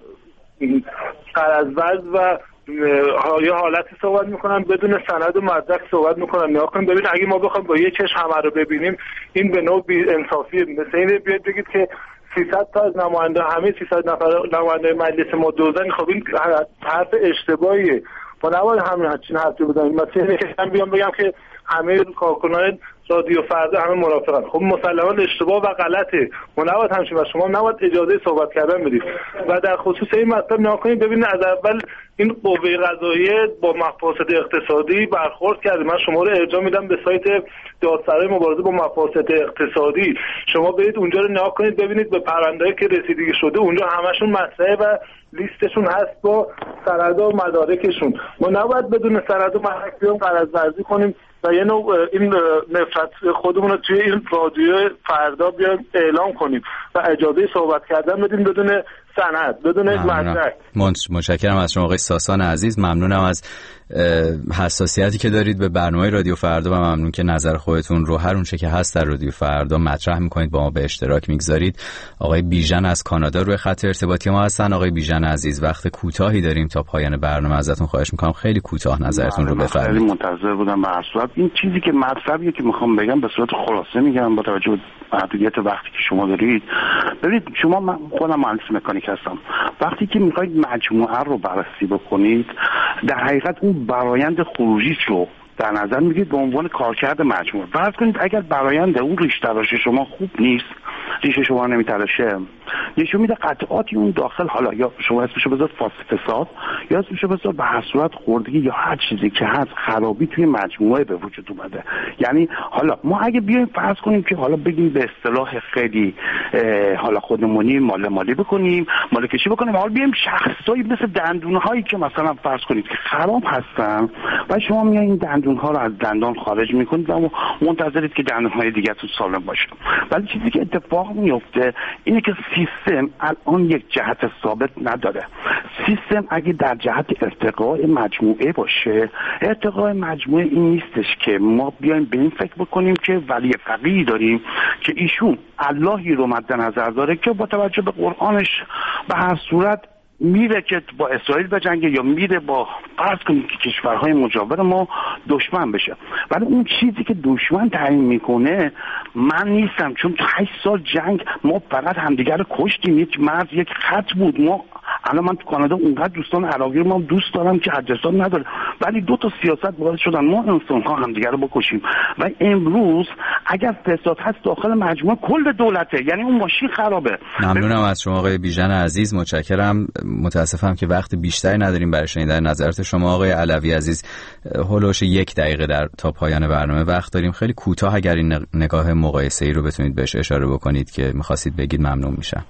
Speaker 11: قرض‌وز و یه حالتی صحبت میکنن بدون سند و مدرک صحبت میکنن. نیا کنیم ببین اگه ما بخوایم با یه چشم همه رو ببینیم این به نوع بی انصافیه. مثل اینه بیاد بگید که سیصد تا از نماینده همه سیصد نفر نماینده مجلس ما دوزن. خب این حرف اشتباهیه. ما نباید همین همچین حرفی بزنیم. مثلا اینه که من بیام بگم که همه کارکنان رادیو فردا همه موافقن. خب مسلماً اشتباه و غلطه. ما نباید همچین و شما نباید اجازه صحبت کردن بدید. و در خصوص این مطلب نگاه کنید ببینید از اول این قوه قضاییه با مفاسد اقتصادی برخورد کرده. من شما رو ارجاع میدم به سایت دادسرای مبارزه با مفاسد اقتصادی. شما برید اونجا رو نگاه کنید ببینید به پرونده‌ای که رسیدگی شده اونجا همشون مطرحه و لیستشون هست با سند و مدارکشون. ما نباید بدون سند و مدارک بیام قراردادی کنیم و یه نوع این نفرت خودمون رو توی این رادیو فردا بیایم اعلام کنیم و اجازه صحبت کردن بدیم بدون سند بدون مدرک.
Speaker 4: متشکرم از شما آقای ساسان عزیز. ممنونم از حساسیتی که دارید به برنامه رادیو فردا و ممنون که نظر خودتون رو هر اونچه که هست در رادیو فردا مطرح میکنید با ما به اشتراک میگذارید. آقای بیژن از کانادا روی خط ارتباطی ما هستن. آقای بیژن عزیز وقت کوتاهی داریم تا پایان برنامه، ازتون خواهش میکنم خیلی کوتاه نظرتون رو بفرمایید.
Speaker 2: خیلی منتظر بودم. به هر صورت این چیزی که مطلبیه که میخوام بگم به صورت خلاصه میگم با توجه به محدودیت وقتی که شما دارید. ببینید شما، من خودم مهندس مکانیک هستم، وقتی که میخواید مجموعه رو بررسی بکنید در حقیقت اون برآیند خروجی رو در نظر میگیرید به عنوان کارکرد مجموعه. فرض کنید اگر برآیند اون ریش تراش شما خوب نیست، ریش شما نمیتراشه، نشون میده قطعاتی اون داخل، حالا یا شما اسمشو بذار فساد یا اسمشو بذار به هر صورت خوردگی یا هر چیزی که هست خرابی توی مجموعه به وجود اومده. یعنی حالا ما اگه بیایم فرض کنیم که حالا بگیم به اصطلاح خیلی حالا خودمونی مال مالی بکنیم، مال کشی بکنیم، حالا بیایم شخصایی مثل دندونهایی که مثلا فرض کنید که خراب هستن و شما میایین این دندونها رو از دندان خارج میکنید و منتظرید که دندونهای دیگه تو سالم باشه. ولی چیزی که اتفاق میفته اینه که سیستم الان یک جهت ثابت نداره. سیستم اگه در جهت ارتقاء مجموعه باشه، ارتقاء مجموعه این نیستش که ما بیایم به این فکر بکنیم که ولی فقیه داریم که ایشون اللهی رو مد نظر داره که با توجه به قرآنش به هر صورت میره که با اسرائیل بجنگه یا میره با فرض کنید که کشورهای مجاور ما دشمن بشه. ولی اون چیزی که دشمن تعیین میکنه من نیستم، چون هشت سال جنگ ما فقط همدیگر رو کشتیم، یک مرز یک خط بود. ما الان من تو کانادا اونقدر دوستان عراقی ما دوست دارم که حدسان نداره، ولی دو تا سیاست باعث شدن ما انسان ها همدیگر رو بکشیم. و امروز اگر فساد هست داخل مجموعه کل دولته، یعنی اون ماشین خرابه.
Speaker 4: ممنونم از شما آقای بیژن عزیز، متشکرم. متاسفم که وقت بیشتری نداریم برای شنیدن نظرات شما. آقای علوی عزیز هولوش یک دقیقه در تا پایان برنامه وقت داریم. خیلی کوتاه اگر این نگاه مقایسه‌ای رو بتونید بهش اشاره بکنید که می‌خواستید بگید ممنون میشم.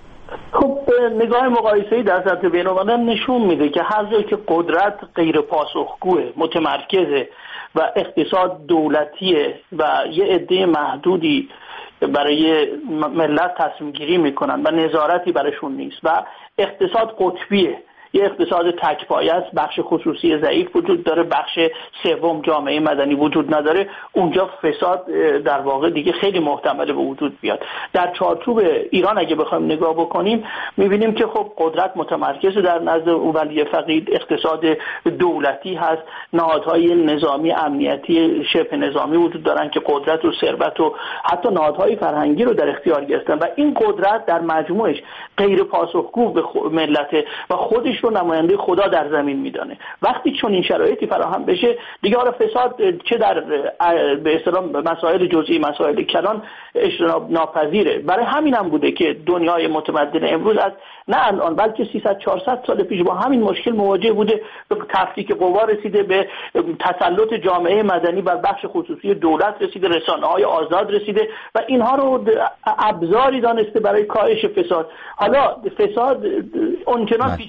Speaker 5: خب نگاه مقایسه‌ای در سطح بین‌الملل نشون میده که هر جایی که قدرت غیر پاسخگوه، متمرکزه و اقتصاد دولتیه و یه عده محدودی برای ملت تصمیم گیری میکنن و نظارتی برشون نیست و اقتصاد قطبیه، یه اقتصاد تک‌پایه است، بخش خصوصی ضعیف وجود داره، بخش سوم جامعه مدنی وجود نداره، اونجا فساد در واقع دیگه خیلی محتمله به وجود بیاد. در چارچوب ایران اگه بخوایم نگاه بکنیم میبینیم که خب قدرت متمرکز در نزد ولی فقید، اقتصاد دولتی هست، نهادهای نظامی امنیتی شبه نظامی وجود دارن که قدرت و ثروت و حتی نهادهای فرهنگی رو در اختیار گرفتن و این قدرت در مجموعش غیر پاسخگو به ملت و خودش رو نماینده خدا در زمین میدانه. وقتی چون این شرایطی فراهم بشه دیگه حالا فساد چه در به اصطلاح مسائل جزئی مسائل کلان اجتناب ناپذیره. برای همین هم بوده که دنیای متمدن امروز از نه الان بلکه سیصد چهارصد سال پیش با همین مشکل مواجه بوده، به تفکیک قوا رسیده، به تسلط جامعه مدنی بر بخش خصوصی دولت رسیده، رسانه‌های آزاد رسیده و اینها رو ابزاری دانسته برای کاهش فساد. حالا فساد اونچنان پیچیده پویه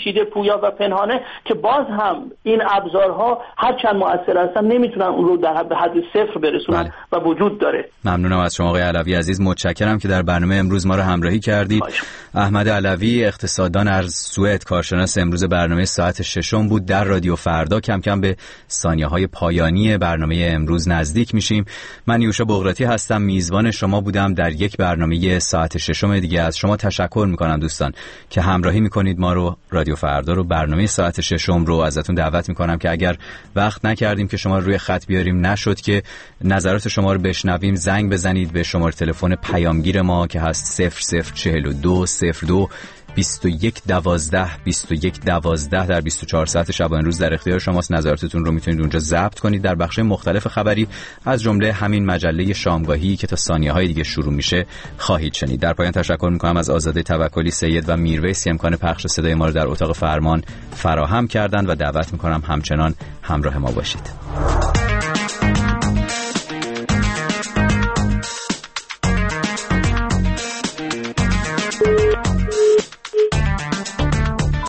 Speaker 5: ناموفق و پنهانه که باز هم این ابزارها هر چند مؤثر هستن نمیتونن اون رو در حد صفر برسونن بله. و وجود داره.
Speaker 4: ممنونم از شما آقای علوی عزیز، متشکرم که در برنامه امروز ما رو همراهی کردید. باشه. احمد علوی اقتصاددان از سوئد، کارشناس امروز برنامه ساعت ششم بود در رادیو فردا. کم کم به ثانیه‌های پایانی برنامه امروز نزدیک میشیم. من نیوشا بغراتی هستم، میزبان شما بودم در یک برنامه ساعت ششم دیگه. از شما تشکر میکنم دوستان که همراهی میکنید ما رو. رادیو فردا رو، برنامه ساعت ششم رو ازتون دعوت میکنم که اگر وقت نکردیم که شما روی خط بیاریم، نشد که نظرات شما رو بشنویم، زنگ بزنید به شماره تلفن پیامگیر ما که هست صفر صفر چهل و دو صفر دو بیست و یک دوازده بیست و یک دوازده. در بیست و چهار ساعت شبانه روز در اختیار شماست. نظراتتون رو میتونید اونجا ضبط کنید در بخش مختلف خبری، از جمله همین مجله شامگاهی که تا ثانیه‌های دیگه شروع میشه خواهید شنید. در پایان تشکر میکنم از آزاده توکلی، سید و میرویس که امکان پخش صدای ما رو در اتاق فرمان فراهم کردند و دعوت میکنم همچنان همراه ما باشید.